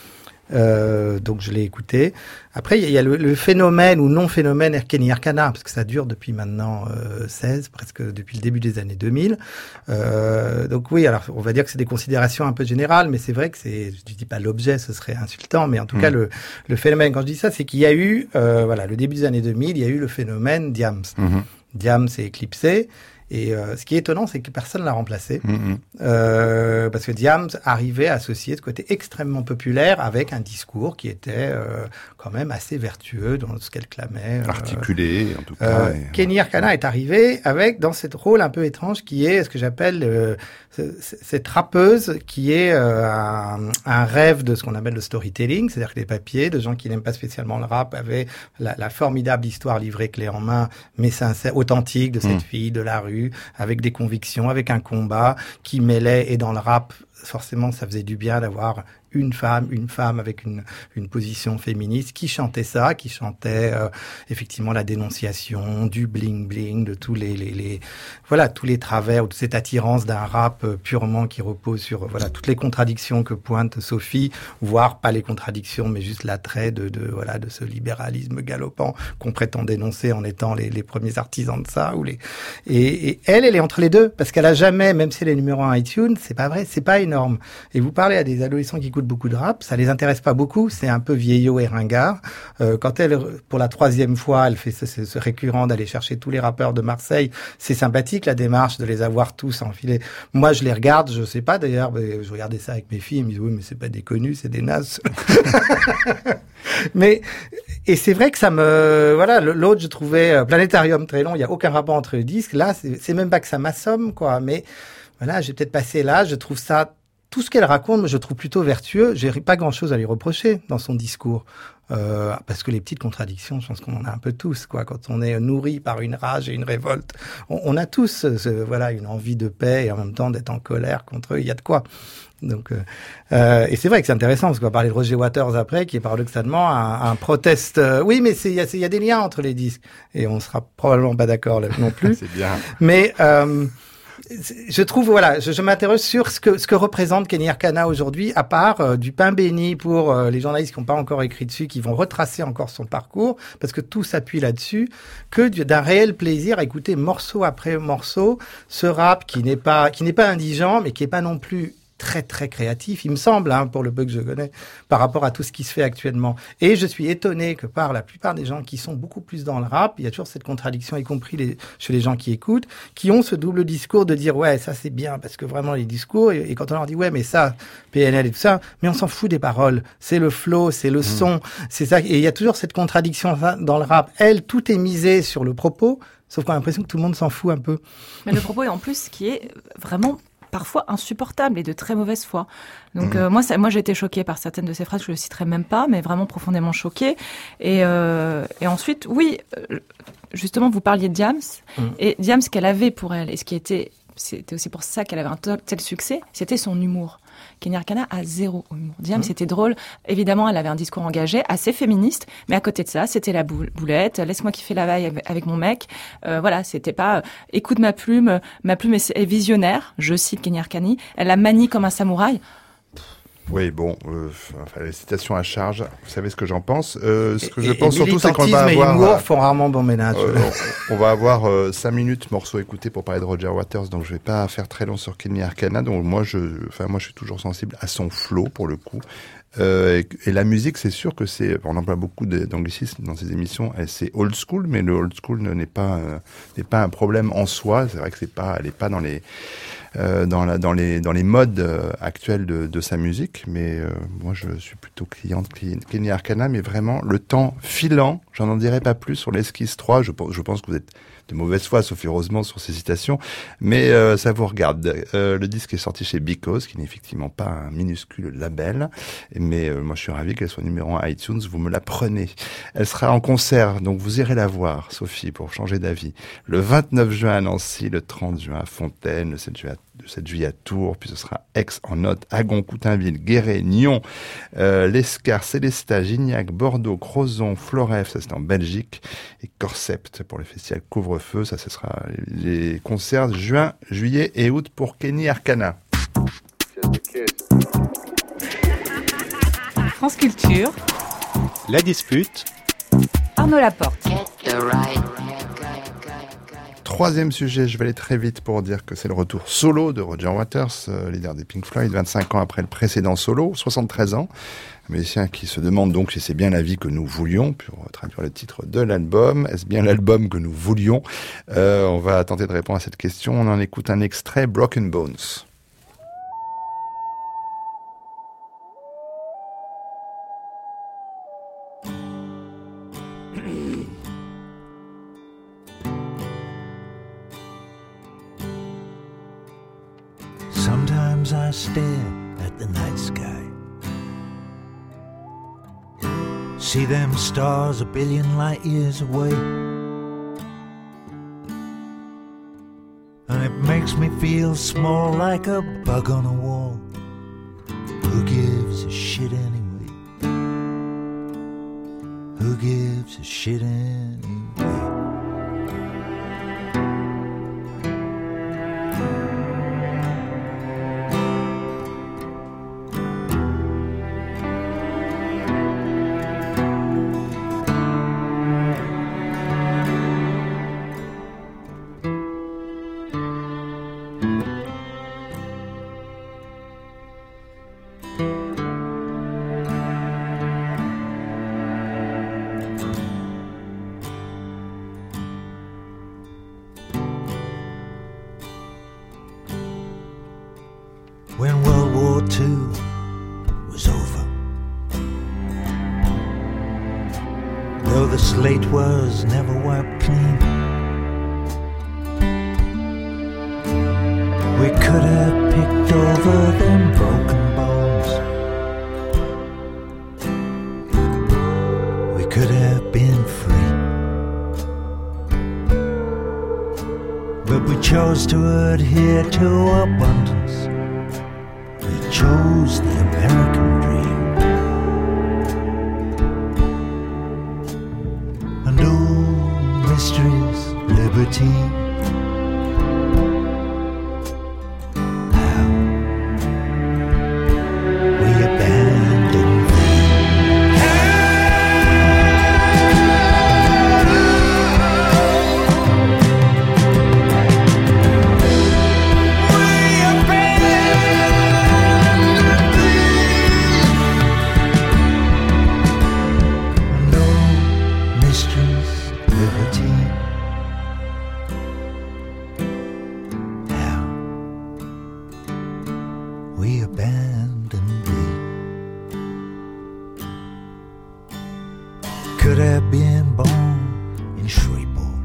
Euh, donc je l'ai écouté. Après, il y, y a le, le phénomène ou non-phénomène Kenny Arcana, parce que ça dure depuis maintenant euh, seize, presque depuis le début des années deux mille. Euh, donc oui, alors on va dire que c'est des considérations un peu générales, mais c'est vrai que c'est, je dis pas l'objet, ce serait insultant, mais en tout mmh. cas le, le phénomène, quand je dis ça, c'est qu'il y a eu, euh, voilà, le début des années deux mille, il y a eu le phénomène Diams. Mmh. Diams s'est éclipsé. Et euh, ce qui est étonnant, c'est que personne l'a remplacé. Mmh. Euh, parce que Diams arrivait à associer ce côté extrêmement populaire avec un discours qui était euh, quand même assez vertueux dans ce qu'elle clamait. Articulé, euh, en tout cas. Euh, et... Kenny Arcana est arrivé avec, dans ce rôle un peu étrange, qui est ce que j'appelle euh, cette rappeuse, qui est euh, un, un rêve de ce qu'on appelle le storytelling, c'est-à-dire que les papiers de gens qui n'aiment pas spécialement le rap avaient la, la formidable histoire livrée clé en main, mais sincère, authentique de cette mmh. fille de la rue, avec des convictions, avec un combat qui mêlait, et dans le rap, forcément, ça faisait du bien d'avoir une femme, une femme avec une, une position féministe qui chantait ça, qui chantait euh, effectivement la dénonciation, du bling bling, de tous les, les, les voilà tous les travers, ou de cette attirance d'un rap euh, purement qui repose sur euh, voilà toutes les contradictions que pointe Sophie, voire pas les contradictions, mais juste l'attrait de, de voilà de ce libéralisme galopant qu'on prétend dénoncer en étant les, les premiers artisans de ça, ou les et, et elle, elle est entre les deux, parce qu'elle a jamais, même si elle est numéro un iTunes, c'est pas vrai, c'est pas énorme. Et vous parlez à des adolescents qui écoutent beaucoup de rap, ça les intéresse pas beaucoup, c'est un peu vieillot et ringard. Euh, quand elle, pour la troisième fois, elle fait ce, ce, ce récurrent d'aller chercher tous les rappeurs de Marseille, c'est sympathique la démarche de les avoir tous enfilés. Moi, je les regarde, je sais pas d'ailleurs, mais je regardais ça avec mes filles, ils me disent oui, mais c'est pas des connus, c'est des nazes. Mais et c'est vrai que ça me voilà, l'autre je trouvais Planétarium très long, il y a aucun rapport entre les disques. Là, c'est, c'est même pas que ça m'assomme quoi, mais voilà, j'ai peut-être passé là, je trouve ça. Tout ce qu'elle raconte, je trouve plutôt vertueux. J'ai pas grand-chose à lui reprocher dans son discours. Euh, parce que les petites contradictions, je pense qu'on en a un peu tous, quoi. Quand on est nourri par une rage et une révolte, on, on a tous, ce, voilà, une envie de paix et en même temps d'être en colère contre eux. Il y a de quoi. Donc, euh, euh, et c'est vrai que c'est intéressant parce qu'on va parler de Roger Waters après, qui est paradoxalement un, un proteste. Euh, oui, mais il y a, y a des liens entre les disques et on sera probablement pas d'accord là non plus. C'est bien. Mais euh, je trouve, voilà, je, je m'interroge sur ce que ce que représente Kenny Arcana aujourd'hui, à part euh, du pain béni pour euh, les journalistes qui n'ont pas encore écrit dessus, qui vont retracer encore son parcours, parce que tout s'appuie là-dessus, que d'un réel plaisir à écouter morceau après morceau ce rap qui n'est pas qui n'est pas indigent, mais qui est pas non plus très très créatif, il me semble, hein, pour le peu que je connais, par rapport à tout ce qui se fait actuellement. Et je suis étonné que par la plupart des gens qui sont beaucoup plus dans le rap, il y a toujours cette contradiction, y compris les, chez les gens qui écoutent, qui ont ce double discours de dire ouais, ça c'est bien, parce que vraiment les discours, et, et quand on leur dit ouais, mais ça, P N L et tout ça, mais on s'en fout des paroles, c'est le flow, c'est le mmh. son, c'est ça, et il y a toujours cette contradiction dans le rap. Elle, tout est misé sur le propos, sauf qu'on a l'impression que tout le monde s'en fout un peu. Mais le propos est en plus qui est vraiment parfois insupportable et de très mauvaise foi. Donc mmh. euh, moi, ça, moi j'ai été choquée par certaines de ces phrases, je ne citerai même pas, mais vraiment profondément choquée. Et, euh, et ensuite, oui, euh, justement, vous parliez de Diams, mmh. et Diams, ce qu'elle avait pour elle, et ce qui était, c'était aussi pour ça qu'elle avait un tel succès, c'était son humour. Kenny Arcana a zéro humour. Diams, mmh. c'était drôle. Évidemment, elle avait un discours engagé, assez féministe, mais à côté de ça, c'était la boulette. Laisse-moi kiffer la vaille avec mon mec. Euh, voilà, c'était pas euh, écoute ma plume, ma plume est, est visionnaire. Je cite Kenny Arcana. Elle la manie comme un samouraï. Oui, bon, euh, enfin, les citations à charge, vous savez ce que j'en pense. Euh, ce que et, je pense surtout, c'est qu'on va avoir... avoir... et humour font rarement bon ménage. Euh, on, on va avoir euh, cinq minutes morceaux écoutés pour parler de Roger Waters, donc je vais pas faire très long sur Kenny Arcana. Donc moi, je, enfin moi, je suis toujours sensible à son flow pour le coup. Euh, et, et la musique, c'est sûr que c'est, on emploie beaucoup d'anglicismes dans ces émissions. Et c'est old school, mais le old school n'est pas euh, n'est pas un problème en soi. C'est vrai que c'est pas, elle est pas dans les euh, dans la dans les dans les modes euh, actuels de, de sa musique. Mais euh, moi, je suis plutôt cliente de Kenny Arcana, mais vraiment le temps filant. J'en en dirai pas plus sur l'Esquisse trois. Je pense, je pense que vous êtes de mauvaise foi, Sophie Rosemont, sur ces citations, mais euh, ça vous regarde. Euh, le disque est sorti chez Because, qui n'est effectivement pas un minuscule label, mais euh, moi je suis ravi qu'elle soit numéro un iTunes, vous me la prenez. Elle sera en concert, donc vous irez la voir, Sophie, pour changer d'avis. Le vingt-neuf juin à Nancy, le trente juin à Fontaine, le sept juillet à le sept juillet à Tours, puis ce sera Aix en Note, Agon, Coutainville, Guéret, Nyon, euh, l'Escar, Célestat, Gignac, Bordeaux, Crozon, Floref, ça c'est en Belgique, et Corsept pour le festival Couvre-feu, ça ce sera les concerts juin, juillet et août pour Kenny Arcana. France Culture. La dispute. Arnaud Laporte. Troisième sujet, je vais aller très vite pour dire que c'est le retour solo de Roger Waters, euh, leader des Pink Floyd, vingt-cinq ans après le précédent solo, soixante-treize ans. Un musicien qui se demande donc si c'est bien la vie que nous voulions, pour traduire le titre de l'album. Est-ce bien l'album que nous voulions? euh, On va tenter de répondre à cette question. On en écoute un extrait, Broken Bones. Sometimes I stare at the night sky, see them stars a billion light years away, and it makes me feel small like a bug on a wall. Who gives a shit anyway? Who gives a shit anyway? When World War Two was over, though the slate was never wiped clean, we could have picked over them broken bones. We could have been free, but we chose to adhere to abundance. Chose the American dream, and oh, mysteries, liberty. How we abandoned we abandoned thee. Could have been born in Shreveport,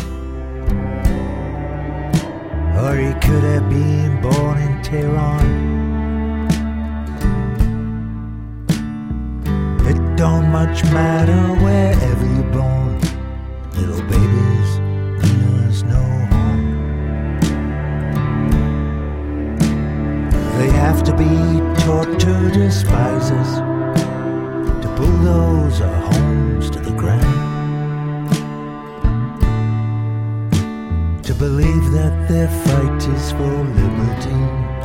or he could have been born in Tehran. It don't much matter wherever you're born, little babies mean us no harm. They have to be taught to despise us, to bulldoze our homes to the ground, to believe that their fight is for liberty,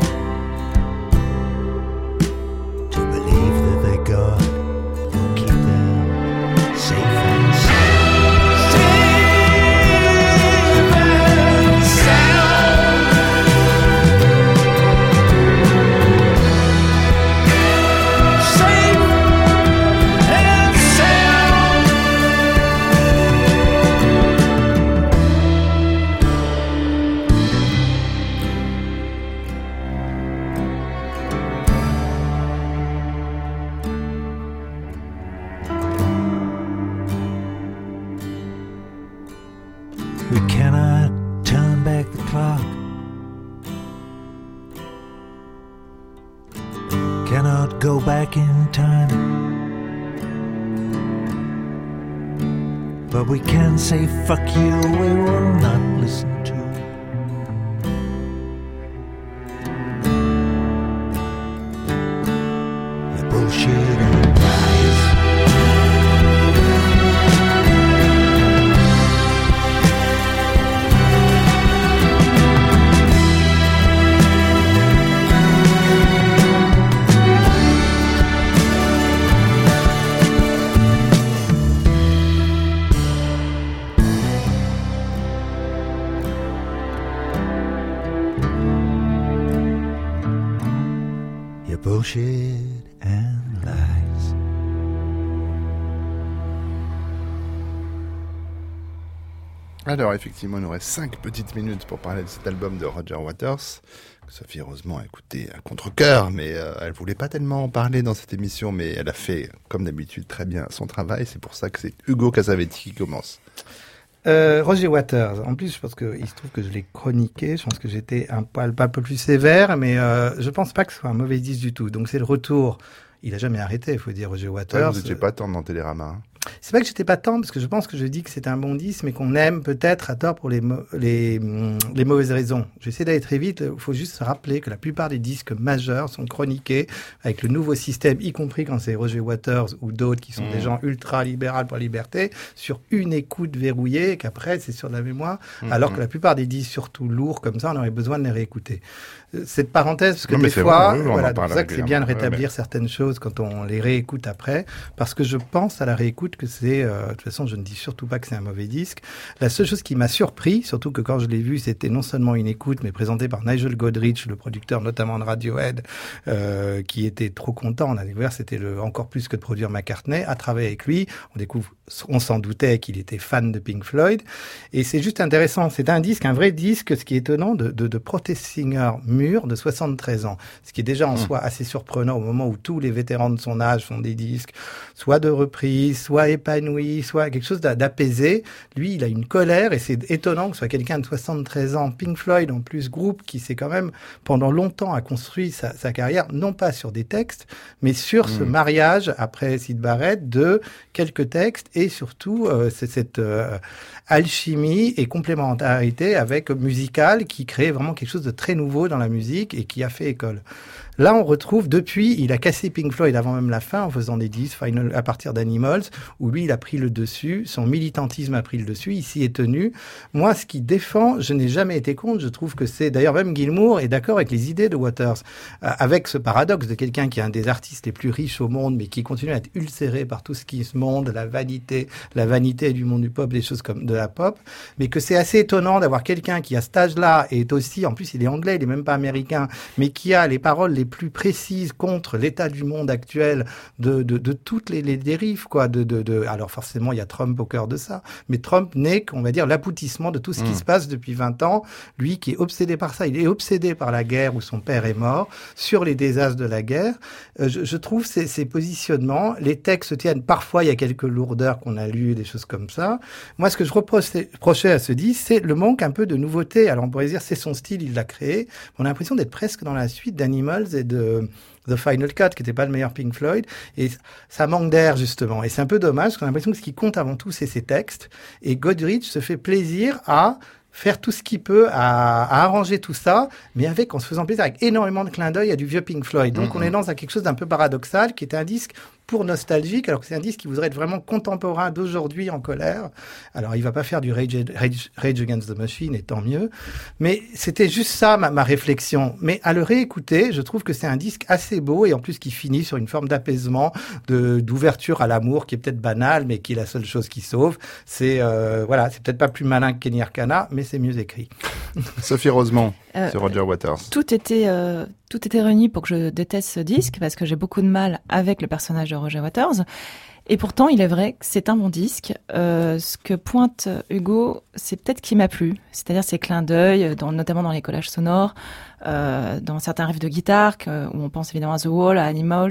to believe that their God will keep them safe and sound. Safe and sound. We cannot turn back the clock, cannot go back in time, but we can say fuck you, we will not listen to your bullshit and lies. bullshit and lies. Alors effectivement, il nous reste cinq petites minutes pour parler de cet album de Roger Waters, que Sophie heureusement a écouté à contre-cœur, mais euh, elle voulait pas tellement en parler dans cette émission, mais elle a fait, comme d'habitude, très bien son travail. C'est pour ça que c'est Hugo Casavetti qui commence. Euh, Roger Waters. En plus, je pense que il se trouve que je l'ai chroniqué. Je pense que j'étais un peu, un peu plus sévère, mais euh, je pense pas que ce soit un mauvais disque du tout. Donc c'est le retour. Il a jamais arrêté, il faut dire, Roger Waters. Ouais, vous n'étiez pas tant dans Télérama. Hein. C'est pas que j'étais pas tant, parce que je pense que je dis que c'est un bon disque, mais qu'on aime peut-être à tort pour les, mo- les, les mauvaises raisons. J'essaie d'aller très vite. Il faut juste se rappeler que la plupart des disques majeurs sont chroniqués avec le nouveau système, y compris quand c'est Roger Waters ou d'autres qui sont mmh. des gens ultra libéraux pour la liberté, sur une écoute verrouillée, et qu'après c'est sur la mémoire, mmh. alors que la plupart des disques, surtout lourds comme ça, on aurait besoin de les réécouter. Cette parenthèse, parce que non, des fois, vrai, oui, voilà, c'est pour ça que c'est bien de rétablir rétablir ouais, mais... certaines choses quand on les réécoute après, parce que je pense à la réécoute que c'est, euh, de toute façon, je ne dis surtout pas que c'est un mauvais disque. La seule chose qui m'a surpris, surtout que quand je l'ai vu, c'était non seulement une écoute, mais présenté par Nigel Godrich, le producteur notamment de Radiohead, euh, qui était trop content. On a découvert, c'était le, encore plus que de produire McCartney. À travailler avec lui, on découvre, on s'en doutait qu'il était fan de Pink Floyd, et c'est juste intéressant. C'est un disque, un vrai disque, ce qui est étonnant, de, de, de protest singer mûr de soixante-treize ans, ce qui est déjà en mmh. soi assez surprenant au moment où tous les vétérans de son âge font des disques, soit de reprise, soit épanouis, soit quelque chose d'apaisé. Lui, il a une colère, et c'est étonnant que ce soit quelqu'un de soixante-treize ans, Pink Floyd en plus, groupe qui s'est quand même pendant longtemps a construit sa, sa carrière, non pas sur des textes, mais sur mmh. ce mariage, après Syd Barrett, de quelques textes, et surtout euh, c'est cette euh, alchimie et complémentarité avec musicale qui crée vraiment quelque chose de très nouveau dans la musique et qui a fait école. Là, on retrouve, depuis, il a cassé Pink Floyd avant même la fin en faisant des disques Final, à partir d'Animals, où lui, il a pris le dessus, son militantisme a pris le dessus, il s'y est tenu. Moi, ce qu'il défend, je n'ai jamais été contre, je trouve que c'est, d'ailleurs même Gilmour est d'accord avec les idées de Waters, euh, avec ce paradoxe de quelqu'un qui est un des artistes les plus riches au monde, mais qui continue à être ulcéré par tout ce qui se monde, la vanité, la vanité du monde du pop, des choses comme de la pop, mais que c'est assez étonnant d'avoir quelqu'un qui, à cet âge-là, est aussi, en plus il est anglais, il est même pas américain, mais qui a les paroles les plus précises contre l'état du monde actuel, de, de, de toutes les, les dérives, quoi. De, de, de... Alors forcément, il y a Trump au cœur de ça, mais Trump n'est qu'on va dire l'aboutissement de tout ce mmh. qui se passe depuis vingt ans. Lui qui est obsédé par ça, il est obsédé par la guerre où son père est mort, sur les désastres de la guerre. Euh, je, je trouve ces, ces positionnements, les textes se tiennent. Parfois, il y a quelques lourdeurs qu'on a lues, des choses comme ça. Moi, ce que je reprochais, reprochais à ce disque, c'est le manque un peu de nouveauté. Alors on pourrait dire c'est son style, il l'a créé. On a l'impression d'être presque dans la suite d'Animals et de The Final Cut, qui n'était pas le meilleur Pink Floyd, et ça manque d'air, justement. Et c'est un peu dommage, parce qu'on a l'impression que ce qui compte avant tout, c'est ses textes, et Godrich se fait plaisir à faire tout ce qu'il peut, à, à arranger tout ça, mais avec, en se faisant plaisir, avec énormément de clins d'œil à du vieux Pink Floyd. Donc mm-hmm. on est dans quelque chose d'un peu paradoxal, qui est un disque pour nostalgique, alors que c'est un disque qui voudrait être vraiment contemporain d'aujourd'hui en colère. Alors, il va pas faire du Rage, Rage, Rage Against the Machine, et tant mieux. Mais c'était juste ça, ma, ma réflexion. Mais à le réécouter, je trouve que c'est un disque assez beau, et en plus qui finit sur une forme d'apaisement, de, d'ouverture à l'amour, qui est peut-être banal, mais qui est la seule chose qui sauve. C'est, euh, voilà, c'est peut-être pas plus malin que Kenny Arcana, mais c'est mieux écrit. Sophie Rosemont, euh, sur Roger Waters. Tout était, euh, tout était réuni pour que je déteste ce disque, parce que j'ai beaucoup de mal avec le personnage de Roger Waters. Et pourtant, il est vrai que c'est un bon disque. Euh, ce que pointe Hugo, c'est peut-être qui m'a plu. C'est-à-dire ces clins d'œil, dans, notamment dans les collages sonores, euh, dans certains riffs de guitare, que, où on pense évidemment à The Wall, à Animals,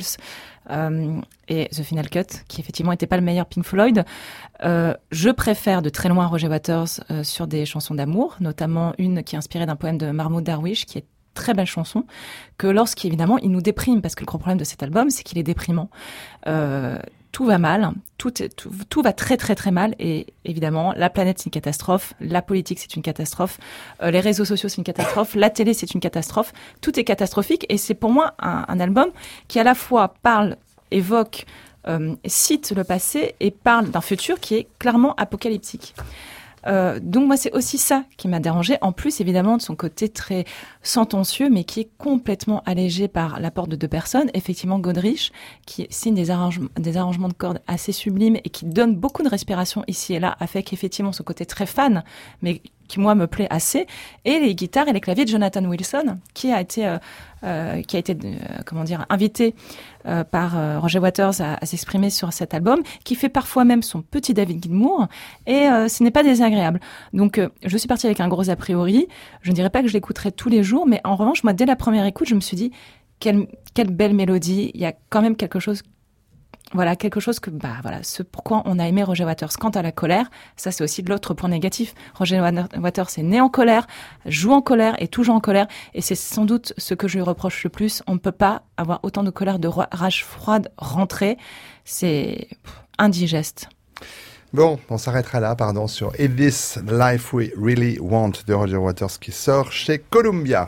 euh, et The Final Cut, qui effectivement n'était pas le meilleur Pink Floyd. Euh, je préfère de très loin Roger Waters euh, sur des chansons d'amour, notamment une qui est inspirée d'un poème de Mahmoud Darwish, qui est très belle chanson, que lorsqu'évidemment il nous déprime, parce que le gros problème de cet album, c'est qu'il est déprimant. Euh, tout va mal, tout, tout, tout va très très très mal, et évidemment la planète c'est une catastrophe, la politique c'est une catastrophe, euh, les réseaux sociaux c'est une catastrophe, la télé c'est une catastrophe, tout est catastrophique, et c'est pour moi un, un album qui à la fois parle, évoque, euh, cite le passé et parle d'un futur qui est clairement apocalyptique. Euh, donc moi c'est aussi ça qui m'a dérangé, en plus évidemment de son côté très sentencieux, mais qui est complètement allégé par l'apport de deux personnes, effectivement Godrich qui signe des arrangements, des arrangements de cordes assez sublimes et qui donne beaucoup de respiration ici et là, avec effectivement ce côté très fan, mais qui moi me plaît assez, et les guitares et les claviers de Jonathan Wilson, qui a été, euh, euh, qui a été, euh, comment dire, invité euh, par euh, Roger Waters à, à s'exprimer sur cet album, qui fait parfois même son petit David Gilmour, et euh, ce n'est pas désagréable. Donc, euh, je suis partie avec un gros a priori. Je ne dirais pas que je l'écouterai tous les jours, mais en revanche, moi, dès la première écoute, je me suis dit quelle, quelle belle mélodie. Il y a quand même quelque chose. Voilà, quelque chose que, bah, voilà, ce pourquoi on a aimé Roger Waters. Quant à la colère, ça c'est aussi de l'autre point négatif. Roger Waters est né en colère, joue en colère et toujours en colère. Et c'est sans doute ce que je lui reproche le plus. On ne peut pas avoir autant de colère, de rage froide rentrée. C'est indigeste. Bon, on s'arrêtera là, pardon, sur Is This Life We Really Want de Roger Waters qui sort chez Columbia.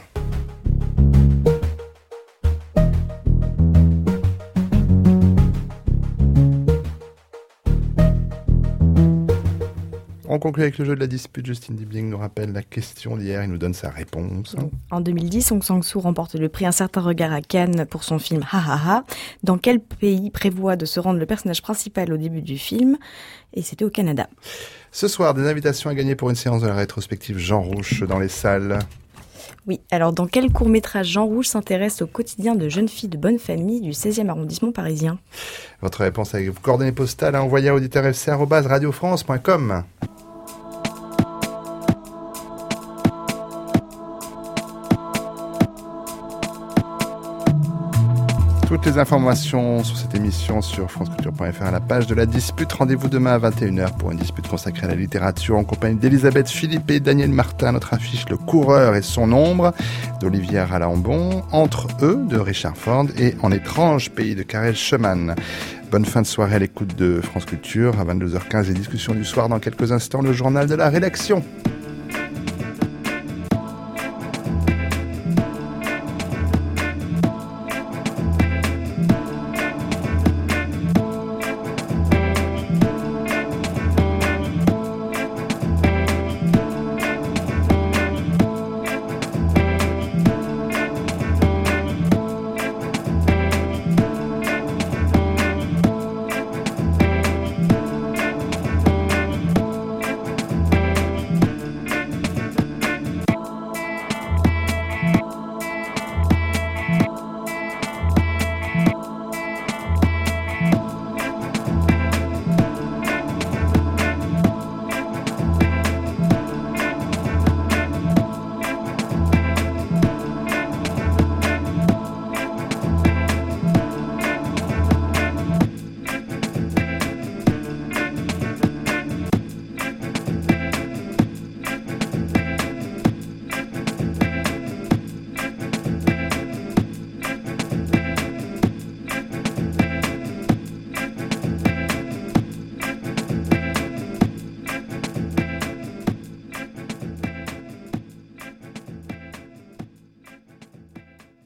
On conclut avec le jeu de la dispute. Justin Dibling nous rappelle la question d'hier, il nous donne sa réponse. En deux mille dix, Hong Sang-soo remporte le prix Un certain regard à Cannes pour son film Ha Ha Ha. Dans quel pays prévoit de se rendre le personnage principal au début du film? Et c'était au Canada. Ce soir, des invitations à gagner pour une séance de la rétrospective Jean Rouch dans les salles. Oui, alors dans quel court-métrage Jean Rouch s'intéresse au quotidien de jeunes filles de bonne famille du seizième arrondissement parisien? Votre réponse avec vos coordonnées postales à envoyer à auditeur f c arobase radio france point com. Toutes les informations sur cette émission sur franceculture point f r à la page de la dispute. Rendez-vous demain à vingt et une heures pour une dispute consacrée à la littérature en compagnie d'Elisabeth Philippe et Daniel Martin. Notre affiche Le Coureur et son ombre d'Olivier Ralambon, Entre eux de Richard Ford et En étrange pays de Karel Schumann. Bonne fin de soirée à l'écoute de France Culture. À vingt-deux heures quinze, les discussions du soir. Dans quelques instants, le journal de la rédaction.